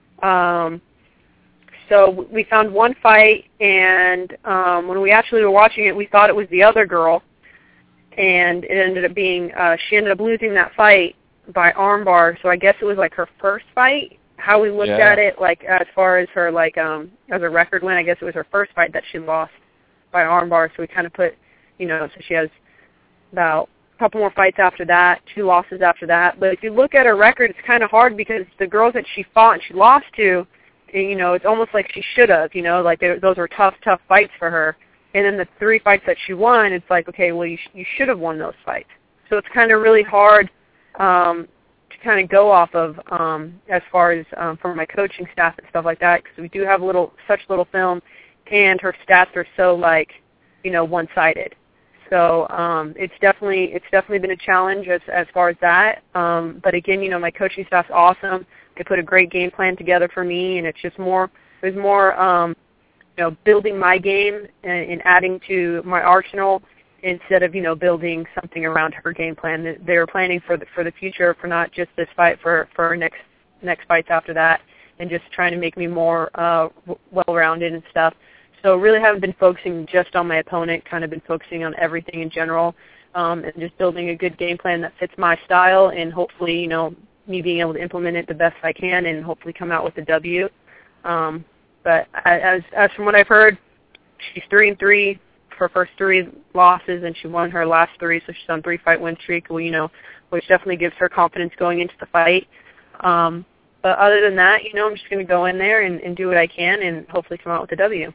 So we found one fight, and when we actually were watching it, we thought it was the other girl, and it ended up being she ended up losing that fight by armbar. So I guess it was like her first fight. How we looked at it, like as far as her like as a record win, I guess it was her first fight that she lost by armbar. So we kind of put, so she has about a couple more fights after that, 2 losses after that. But if you look at her record, it's kind of hard because the girls that she fought and she lost to, it's almost like she should have, like those were tough fights for her. And then the 3 fights that she won, it's like, okay, well, you should have won those fights. So it's kind of really hard to kind of go off of as far as from my coaching staff and stuff like that, because we do have such little film, and her stats are so one-sided. So it's definitely been a challenge as far as that. But again, my coaching staff's awesome. They put a great game plan together for me, and it's just there's more building my game and adding to my arsenal instead of building something around her game plan. They're planning for the future, for not just this fight, for our next fights after that, and just trying to make me more well-rounded and stuff. So really haven't been focusing just on my opponent, kind of been focusing on everything in general, and just building a good game plan that fits my style, and hopefully, me being able to implement it the best I can and hopefully come out with a W. But as from what I've heard, she's 3-3 for her first 3 losses, and she won her last 3, so she's on 3-fight win streak, which definitely gives her confidence going into the fight. But other than that, I'm just going to go in there and do what I can and hopefully come out with a W.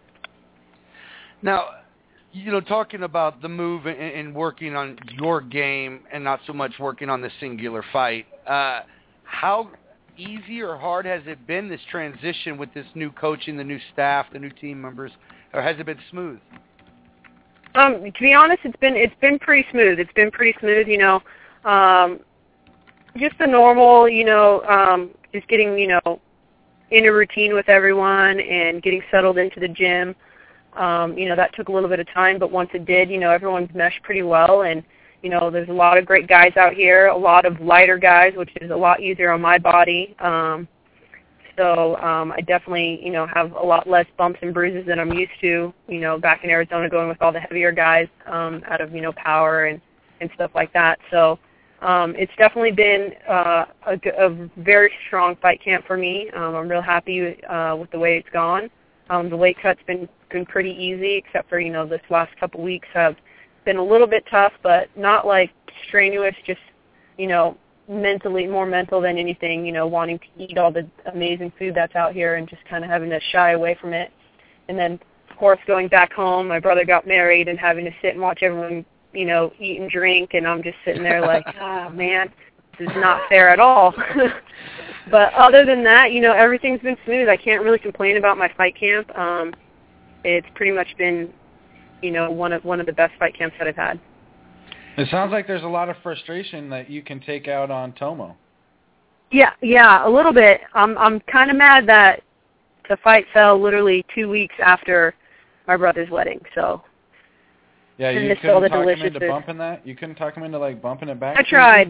Now, talking about the move and working on your game and not so much working on the singular fight, how easy or hard has it been, this transition with this new coaching, the new staff, the new team members, or has it been smooth? To be honest, it's been pretty smooth. It's been pretty smooth, just the normal, just getting, in a routine with everyone and getting settled into the gym. That took a little bit of time, but once it did, everyone's meshed pretty well, and there's a lot of great guys out here, a lot of lighter guys, which is a lot easier on my body. So I definitely, have a lot less bumps and bruises than I'm used to, back in Arizona going with all the heavier guys out of, power and stuff like that. So it's definitely been a very strong fight camp for me. I'm real happy with the way it's gone. The weight cut's been pretty easy, except for, this last couple weeks have been a little bit tough, but not like strenuous, just, mentally, more mental than anything, wanting to eat all the amazing food that's out here and just kind of having to shy away from it. And then, of course, going back home, my brother got married and having to sit and watch everyone, eat and drink, and I'm just sitting there like, oh, man, this is not fair at all. But other than that, everything's been smooth. I can't really complain about my fight camp. It's pretty much been, one of the best fight camps that I've had. It sounds like there's a lot of frustration that you can take out on Tomo. Yeah, a little bit. I'm kind of mad that the fight fell literally 2 weeks after my brother's wedding. So. Yeah, you couldn't talk him into bumping that. You couldn't talk him into bumping it back. I tried.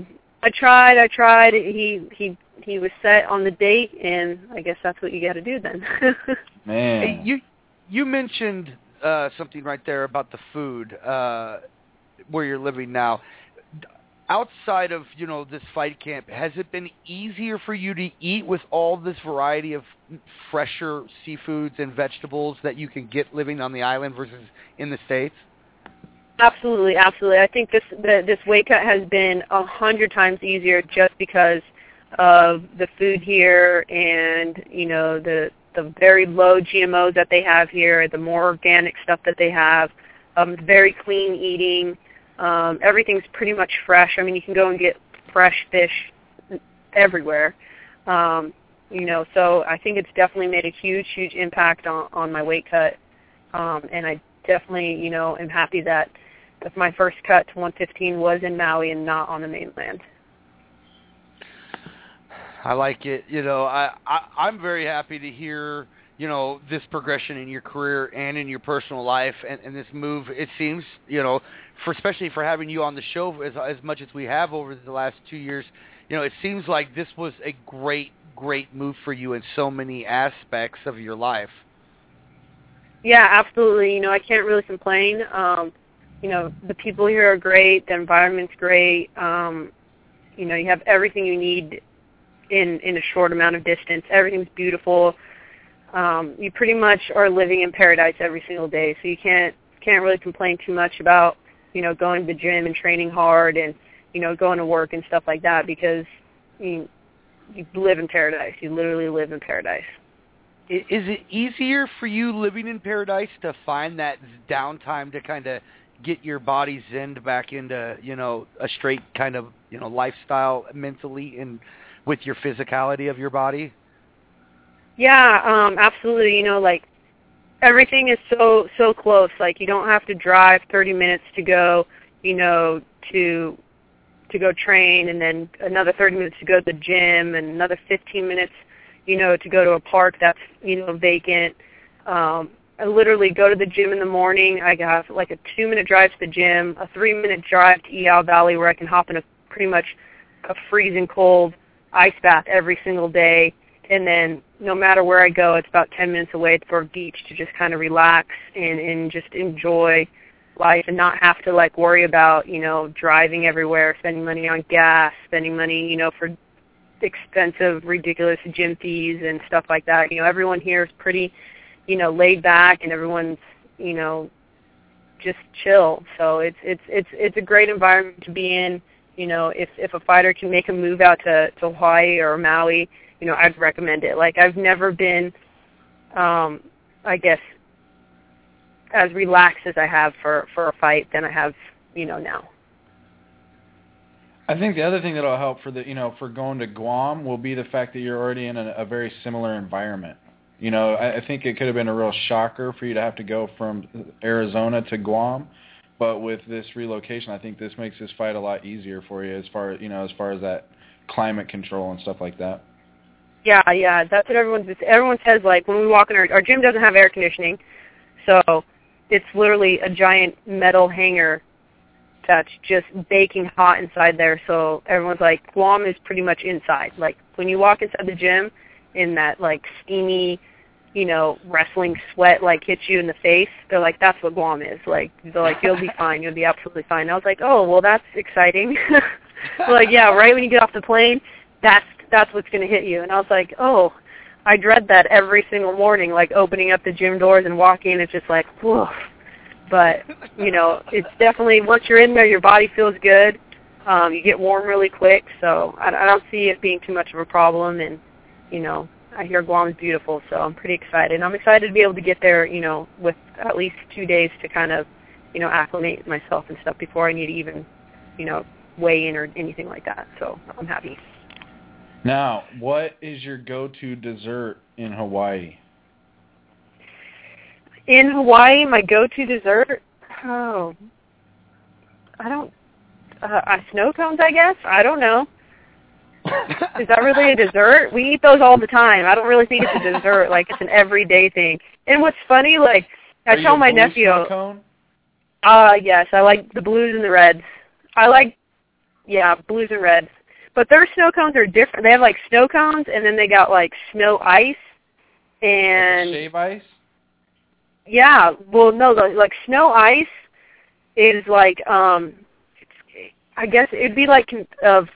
He was set on the date, and I guess that's what you got to do then. Man, hey, you mentioned something right there about the food where you're living now. Outside of this fight camp, has it been easier for you to eat with all this variety of fresher seafoods and vegetables that you can get living on the island versus in the States? Absolutely. I think this weight cut has been 100 times easier just because of the food here and the very low GMOs that they have here, the more organic stuff that they have, very clean eating. Everything's pretty much fresh. I mean, you can go and get fresh fish everywhere. So I think it's definitely made a huge impact on my weight cut. And I definitely, am happy that my first cut to 115 was in Maui and not on the mainland. I like it. I'm very happy to hear, this progression in your career and in your personal life and this move. It seems, especially for having you on the show as much as we have over the last 2 years, it seems like this was a great move for you in so many aspects of your life. Yeah, absolutely. I can't really complain. The people here are great. The environment's great. You have everything you need in a short amount of distance. Everything's beautiful. You pretty much are living in paradise every single day, so you can't really complain too much about, going to the gym and training hard and, going to work and stuff like that, because you live in paradise. You literally live in paradise. Is it easier for you living in paradise to find that downtime to kind of get your body zened back into, a straight kind of, lifestyle mentally and with your physicality of your body? Yeah, absolutely. Everything is so close. Like, you don't have to drive 30 minutes to go, to go train, and then another 30 minutes to go to the gym, and another 15 minutes, to go to a park that's, vacant. I literally go to the gym in the morning. I have like a 2-minute drive to the gym, a 3-minute drive to Eau Valley, where I can hop in pretty much a freezing cold ice bath every single day. And then no matter where I go, it's about 10 minutes away for a beach to just kind of relax and just enjoy life and not have to like worry about, driving everywhere, spending money on gas, spending money, for expensive, ridiculous gym fees and stuff like that. Everyone here is pretty, laid back, and everyone's, just chill. So it's a great environment to be in. If a fighter can make a move out to Hawaii or Maui, I'd recommend it. Like, I've never been, I guess, as relaxed as I have for a fight than I have, now. I think the other thing that'll help for going to Guam will be the fact that you're already in a very similar environment. I think it could have been a real shocker for you to have to go from Arizona to Guam, but with this relocation, I think this makes this fight a lot easier for you as far as that climate control and stuff like that. Yeah, that's what everyone says. Like, when we walk in, our gym doesn't have air conditioning, so it's literally a giant metal hanger that's just baking hot inside there. So everyone's like, Guam is pretty much inside. Like, when you walk inside the gym, in that like steamy, wrestling sweat like hits you in the face, they're like, that's what Guam is. Like, they're like, you'll be fine. You'll be absolutely fine. And I was like, oh, well, that's exciting. Like, yeah, right when you get off the plane, that's what's going to hit you. And I was like, oh, I dread that every single morning, like opening up the gym doors and walking. It's just like, whew. But, it's definitely, once you're in there, your body feels good. You get warm really quick. So I don't see it being too much of a problem. And, I hear Guam is beautiful, so I'm pretty excited. And I'm excited to be able to get there, with at least 2 days to kind of, acclimate myself and stuff before I need to even, weigh in or anything like that. So I'm happy. Now, what is your go-to dessert in Hawaii? In Hawaii, my go-to dessert? Oh, I don't... snow cones, I guess? I don't know. Is that really a dessert? We eat those all the time. I don't really think it's a dessert. Like, it's an everyday thing. And what's funny, like, I tell my nephew... Snow cone? Yes, I like the blues and the reds. Blues and reds. But their snow cones are different. They have, like, snow cones, and then they got, like, snow ice. And... Like shave ice? Yeah. Well, no, like, snow ice is, like, I guess it'd be, like, of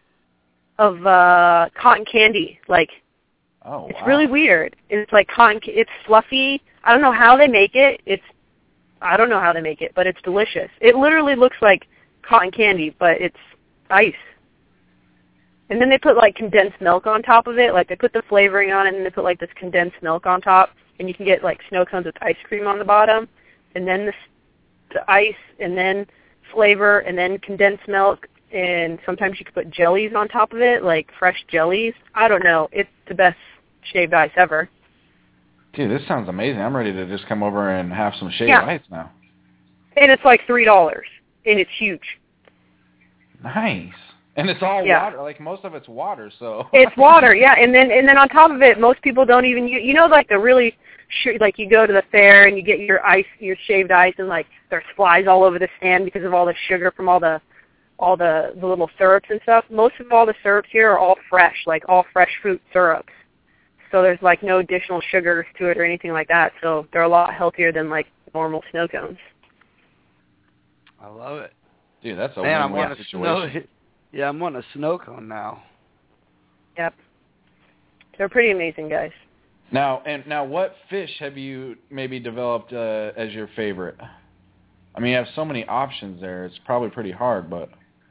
cotton candy. Like, oh, wow. It's really weird. It's like it's fluffy. I don't know how they make it. But it's delicious. It literally looks like cotton candy, but it's ice. And then they put like condensed milk on top of it. Like, they put the flavoring on it, and then they put like this condensed milk on top, and you can get like snow cones with ice cream on the bottom, and then the ice, and then flavor, and then condensed milk. And sometimes you can put jellies on top of it, like fresh jellies. I don't know. It's the best shaved ice ever. Dude, this sounds amazing. I'm ready to just come over and have some shaved ice now. And it's like $3, and it's huge. Nice. And it's all water. Like, most of it's water, so. It's water, yeah. And then on top of it, most people don't even use, like the really, like, you go to the fair and you get your shaved ice, and like there's flies all over the stand because of all the sugar from all the little syrups and stuff. Most of all the syrups here are all fresh, like all fresh fruit syrups. So there's like no additional sugars to it or anything like that. So they're a lot healthier than like normal snow cones. I love it. Dude, that's a man, win-win situation. Yeah, I'm on a snow cone now. Yep. They're pretty amazing, guys. Now, what fish have you maybe developed as your favorite? I mean, you have so many options there. It's probably pretty hard, but.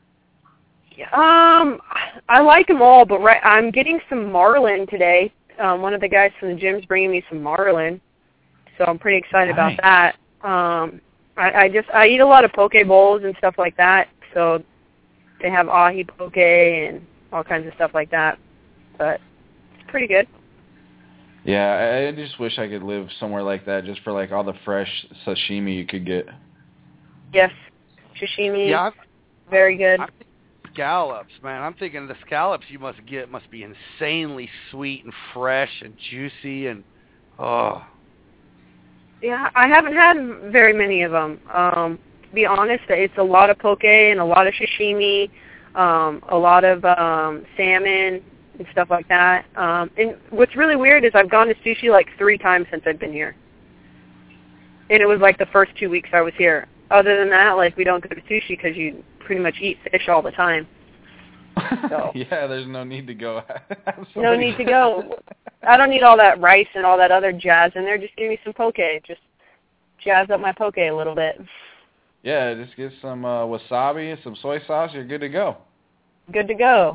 I like them all, but I'm getting some marlin today. One of the guys from the gym's bringing me some marlin, so I'm pretty excited about that. I eat a lot of poke bowls and stuff like that, so they have ahi poke and all kinds of stuff like that, but it's pretty good. Yeah, I just wish I could live somewhere like that, just for like all the fresh sashimi you could get. Yes, sashimi, very good. Scallops, man. I'm thinking the scallops you must get must be insanely sweet and fresh and juicy and Yeah, I haven't had very many of them. To be honest, it's a lot of poke and a lot of sashimi, a lot of salmon and stuff like that. And what's really weird is I've gone to sushi like 3 times since I've been here. And it was like the first 2 weeks I was here. Other than that, like, we don't go to sushi because you pretty much eat fish all the time. So. Yeah, there's no need to go. No need to go. I don't need all that rice and all that other jazz in there. Just give me some poke. Just jazz up my poke a little bit. Yeah, just get some wasabi and some soy sauce. You're good to go. Good to go.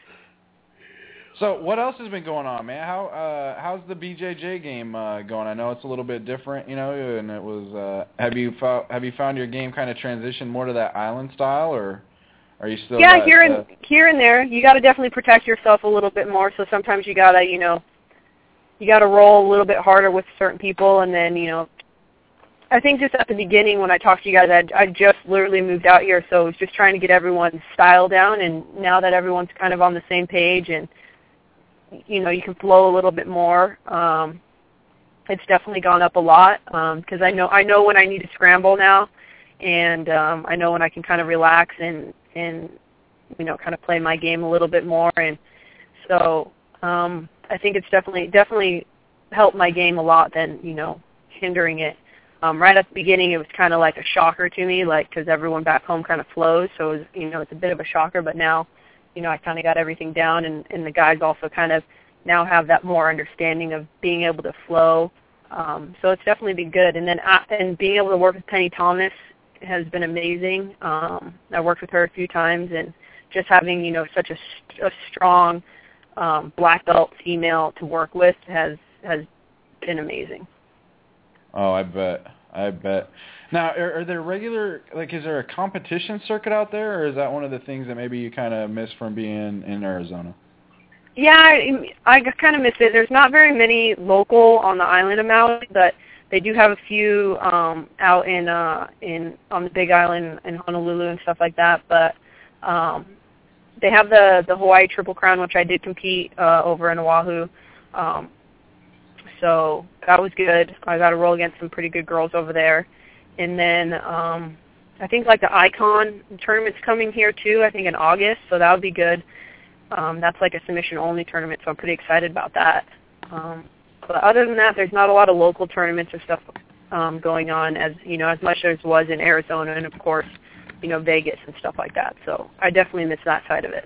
So what else has been going on, man? How's the BJJ game going? I know it's a little bit different, you know, and it was. Have you found your game kind of transition more to that island style, or are you still? Yeah, here and there. You got to definitely protect yourself a little bit more. So sometimes you gotta, you gotta roll a little bit harder with certain people, and then, I think just at the beginning when I talked to you guys, I just literally moved out here, so I was just trying to get everyone's style down, and now that everyone's kind of on the same page and you can flow a little bit more. It's definitely gone up a lot because I know when I need to scramble now, and I know when I can kind of relax and kind of play my game a little bit more. And so I think it's definitely helped my game a lot than hindering it. Right at the beginning, it was kind of like a shocker to me, like because everyone back home kind of flows, so it was, it's a bit of a shocker. But now, I kind of got everything down, and the guys also kind of now have that more understanding of being able to flow. So it's definitely been good. And then and being able to work with Penny Thomas has been amazing. I worked with her a few times, and just having such a strong black belt female to work with has been amazing. Oh, I bet. Now, are there regular, is there a competition circuit out there, or is that one of the things that maybe you kind of miss from being in Arizona? Yeah, I kind of miss it. There's not very many local on the island of Maui, but they do have a few out on the Big Island in Honolulu and stuff like that. But they have the Hawaii Triple Crown, which I did compete over in Oahu. So that was good. I got to roll against some pretty good girls over there. And then I think the Icon tournament's coming here too, I think in August, so that would be good. That's like a submission-only tournament, so I'm pretty excited about that. But other than that, there's not a lot of local tournaments or stuff going on as much as was in Arizona and, of course, Vegas and stuff like that. So I definitely miss that side of it.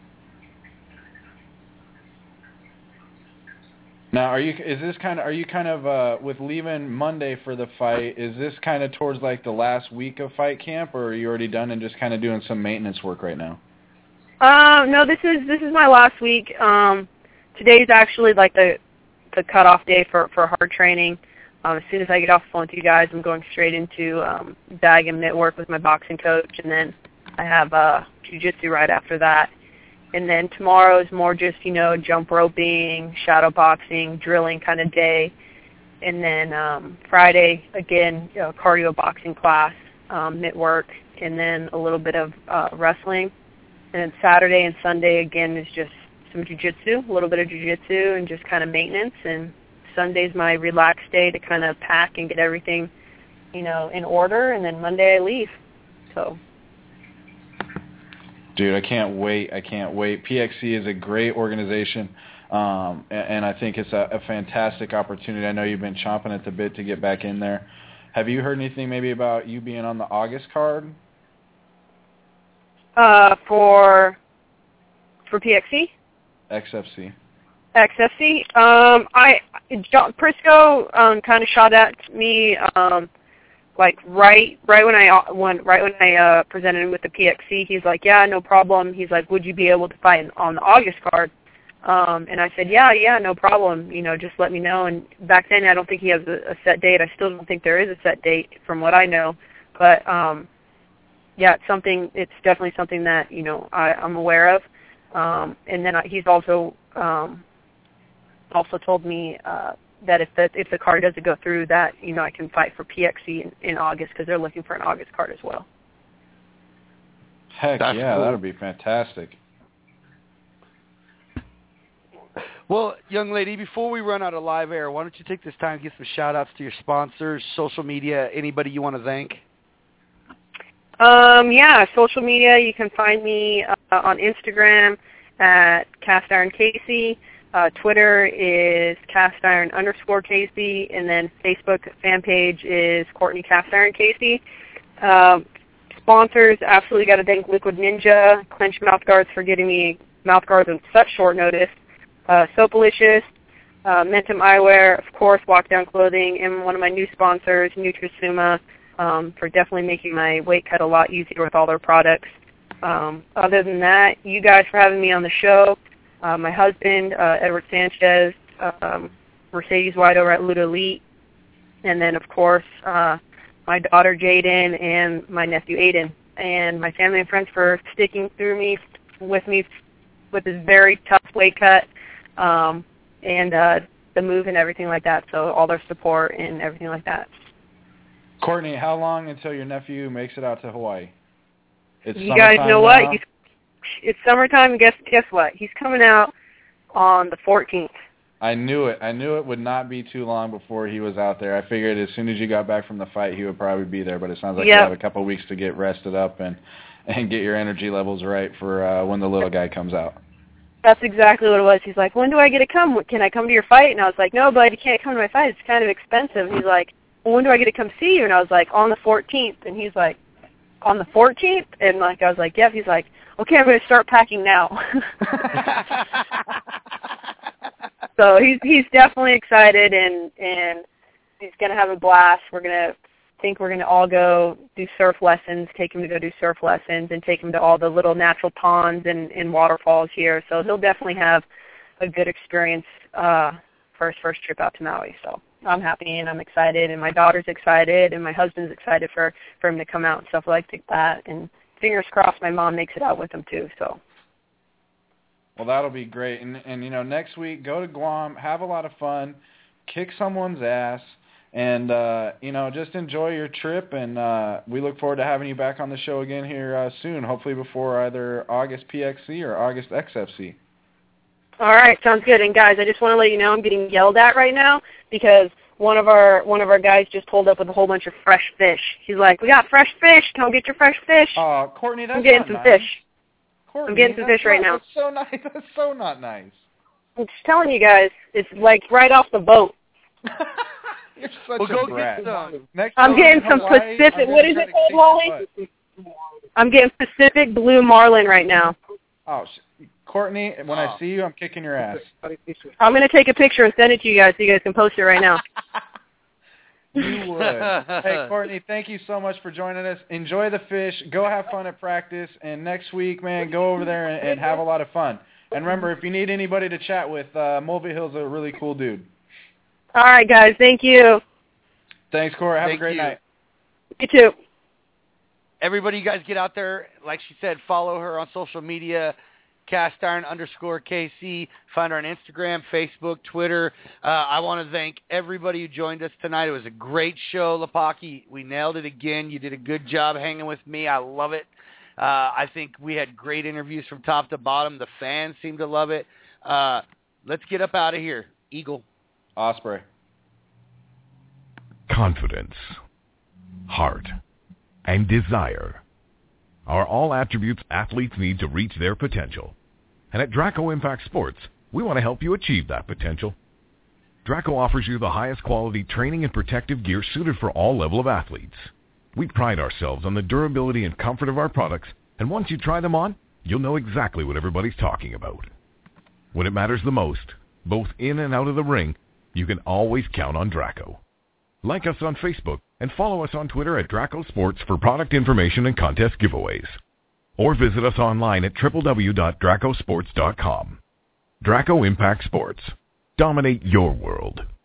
Now, are you kind of with leaving Monday for the fight? Is this kind of towards the last week of fight camp, or are you already done and just kind of doing some maintenance work right now? No, this is my last week. Today's actually the cutoff day for hard training. As soon as I get off the phone with you guys, I'm going straight into bag and mitt work with my boxing coach, and then I have jiu-jitsu right after that. And then tomorrow is more just, jump roping, shadow boxing, drilling kind of day. And then Friday, again, cardio boxing class, mitt work, and then a little bit of wrestling. And then Saturday and Sunday, again, is just some jiu-jitsu, a little bit of jiu-jitsu, and just kind of maintenance. And Sunday's my relaxed day to kind of pack and get everything, in order. And then Monday I leave. So... Dude, I can't wait. PXC is a great organization, and I think it's a fantastic opportunity. I know you've been chomping at the bit to get back in there. Have you heard anything maybe about you being on the August card? For For PXC? XFC. XFC. John Prisco kind of shot at me like right when I presented him with the PXC. He's like, yeah, no problem. He's like, would you be able to fight on the August card? And I said, yeah, no problem. You know, just let me know. And back then, I don't think he has a set date. I still don't think there is a set date from what I know. But yeah, it's definitely something that, you know, I'm aware of. And then he's also told me that if the card doesn't go through, that, you know, I can fight for PXC in August because they're looking for an August card as well. Heck, That's yeah, cool. that would be fantastic. Well, young lady, before we run out of live air, why don't you take this time to give some shout-outs to your sponsors, social media, anybody you want to thank? Yeah, social media, you can find me on Instagram at CastIronCasey. Twitter is CastIron_Casey, and then Facebook fan page is Courtney CastIronCasey. Sponsors, absolutely got to thank Liquid Ninja, Clench Mouthguards for getting me mouthguards on such short notice. Soapalicious, Mentum Eyewear, of course, Walkdown Clothing, and one of my new sponsors, Nutrisuma, for definitely making my weight cut a lot easier with all their products. Other than that, you guys for having me on the show. My husband, Edward Sanchez, Mercedes White over at Luda Elite, and then, of course, my daughter Jaden and my nephew Aiden, and my family and friends for sticking with me with this very tough weight cut, and the move and everything like that, so all their support and everything like that. Courtney, how long until your nephew makes it out to Hawaii? It's you guys know now? what? It's summertime. Guess what? He's coming out on the 14th. I knew it. I knew it would not be too long before he was out there. I figured as soon as you got back from the fight, he would probably be there. But it sounds like you have a couple of weeks to get rested up and get your energy levels right for when the little guy comes out. That's exactly what it was. He's like, when do I get to come? Can I come to your fight? And I was like, no, bud, you can't come to my fight. It's kind of expensive. And he's like, well, when do I get to come see you? And I was like, on the 14th. And he's like, on the 14th? And like I was like, yep. He's like, okay, I'm going to start packing now. So he's definitely excited, and he's going to have a blast. We're going to all go do surf lessons, take him to go do surf lessons, and take him to all the little natural ponds and waterfalls here. So he'll definitely have a good experience for his first trip out to Maui. So I'm happy and I'm excited, and my daughter's excited, and my husband's excited for him to come out and stuff like that. And fingers crossed my mom makes it out with him too. So. Well, that'll be great. And you know, next week, go to Guam, have a lot of fun, kick someone's ass, and, you know, just enjoy your trip. And we look forward to having you back on the show again here soon, hopefully before either August PXC or August XFC. All right, sounds good. And, guys, I just want to let you know I'm getting yelled at right now because one of our guys just pulled up with a whole bunch of fresh fish. He's like, we got fresh fish. Come get your fresh fish. Oh, Courtney, that's I'm getting some nice. fish. Courtney, I'm getting some fish right now. That's so nice. That's so not nice. I'm just telling you guys, it's like right off the boat. You're such a brat. I'm getting some Pacific. What is it called, Wally? I'm getting Pacific Blue Marlin right now. Oh, Courtney, when I see you, I'm kicking your ass. I'm going to take a picture and send it to you guys so you guys can post it right now. You would. Hey, Courtney, thank you so much for joining us. Enjoy the fish. Go have fun at practice. And next week, man, go over there and have a lot of fun. And remember, if you need anybody to chat with, Mulvey Hill's a really cool dude. All right, guys. Thank you. Thanks, Cora. Have a great night. You too. Everybody, you guys get out there. Like she said, follow her on social media. CastIron_KC. Find her on Instagram, Facebook, Twitter. I want to thank everybody who joined us tonight. It was a great show, Lapaki. We nailed it again. You did a good job hanging with me. I love it. I think we had great interviews from top to bottom. The fans seem to love it. Let's get up out of here. Eagle. Osprey. Confidence, heart, and desire are all attributes athletes need to reach their potential. And at Draco Impact Sports, we want to help you achieve that potential. Draco offers you the highest quality training and protective gear suited for all level of athletes. We pride ourselves on the durability and comfort of our products, and once you try them on, you'll know exactly what everybody's talking about. When it matters the most, both in and out of the ring, you can always count on Draco. Like us on Facebook and follow us on Twitter at Draco Sports for product information and contest giveaways. Or visit us online at www.dracosports.com. Draco Impact Sports. Dominate your world.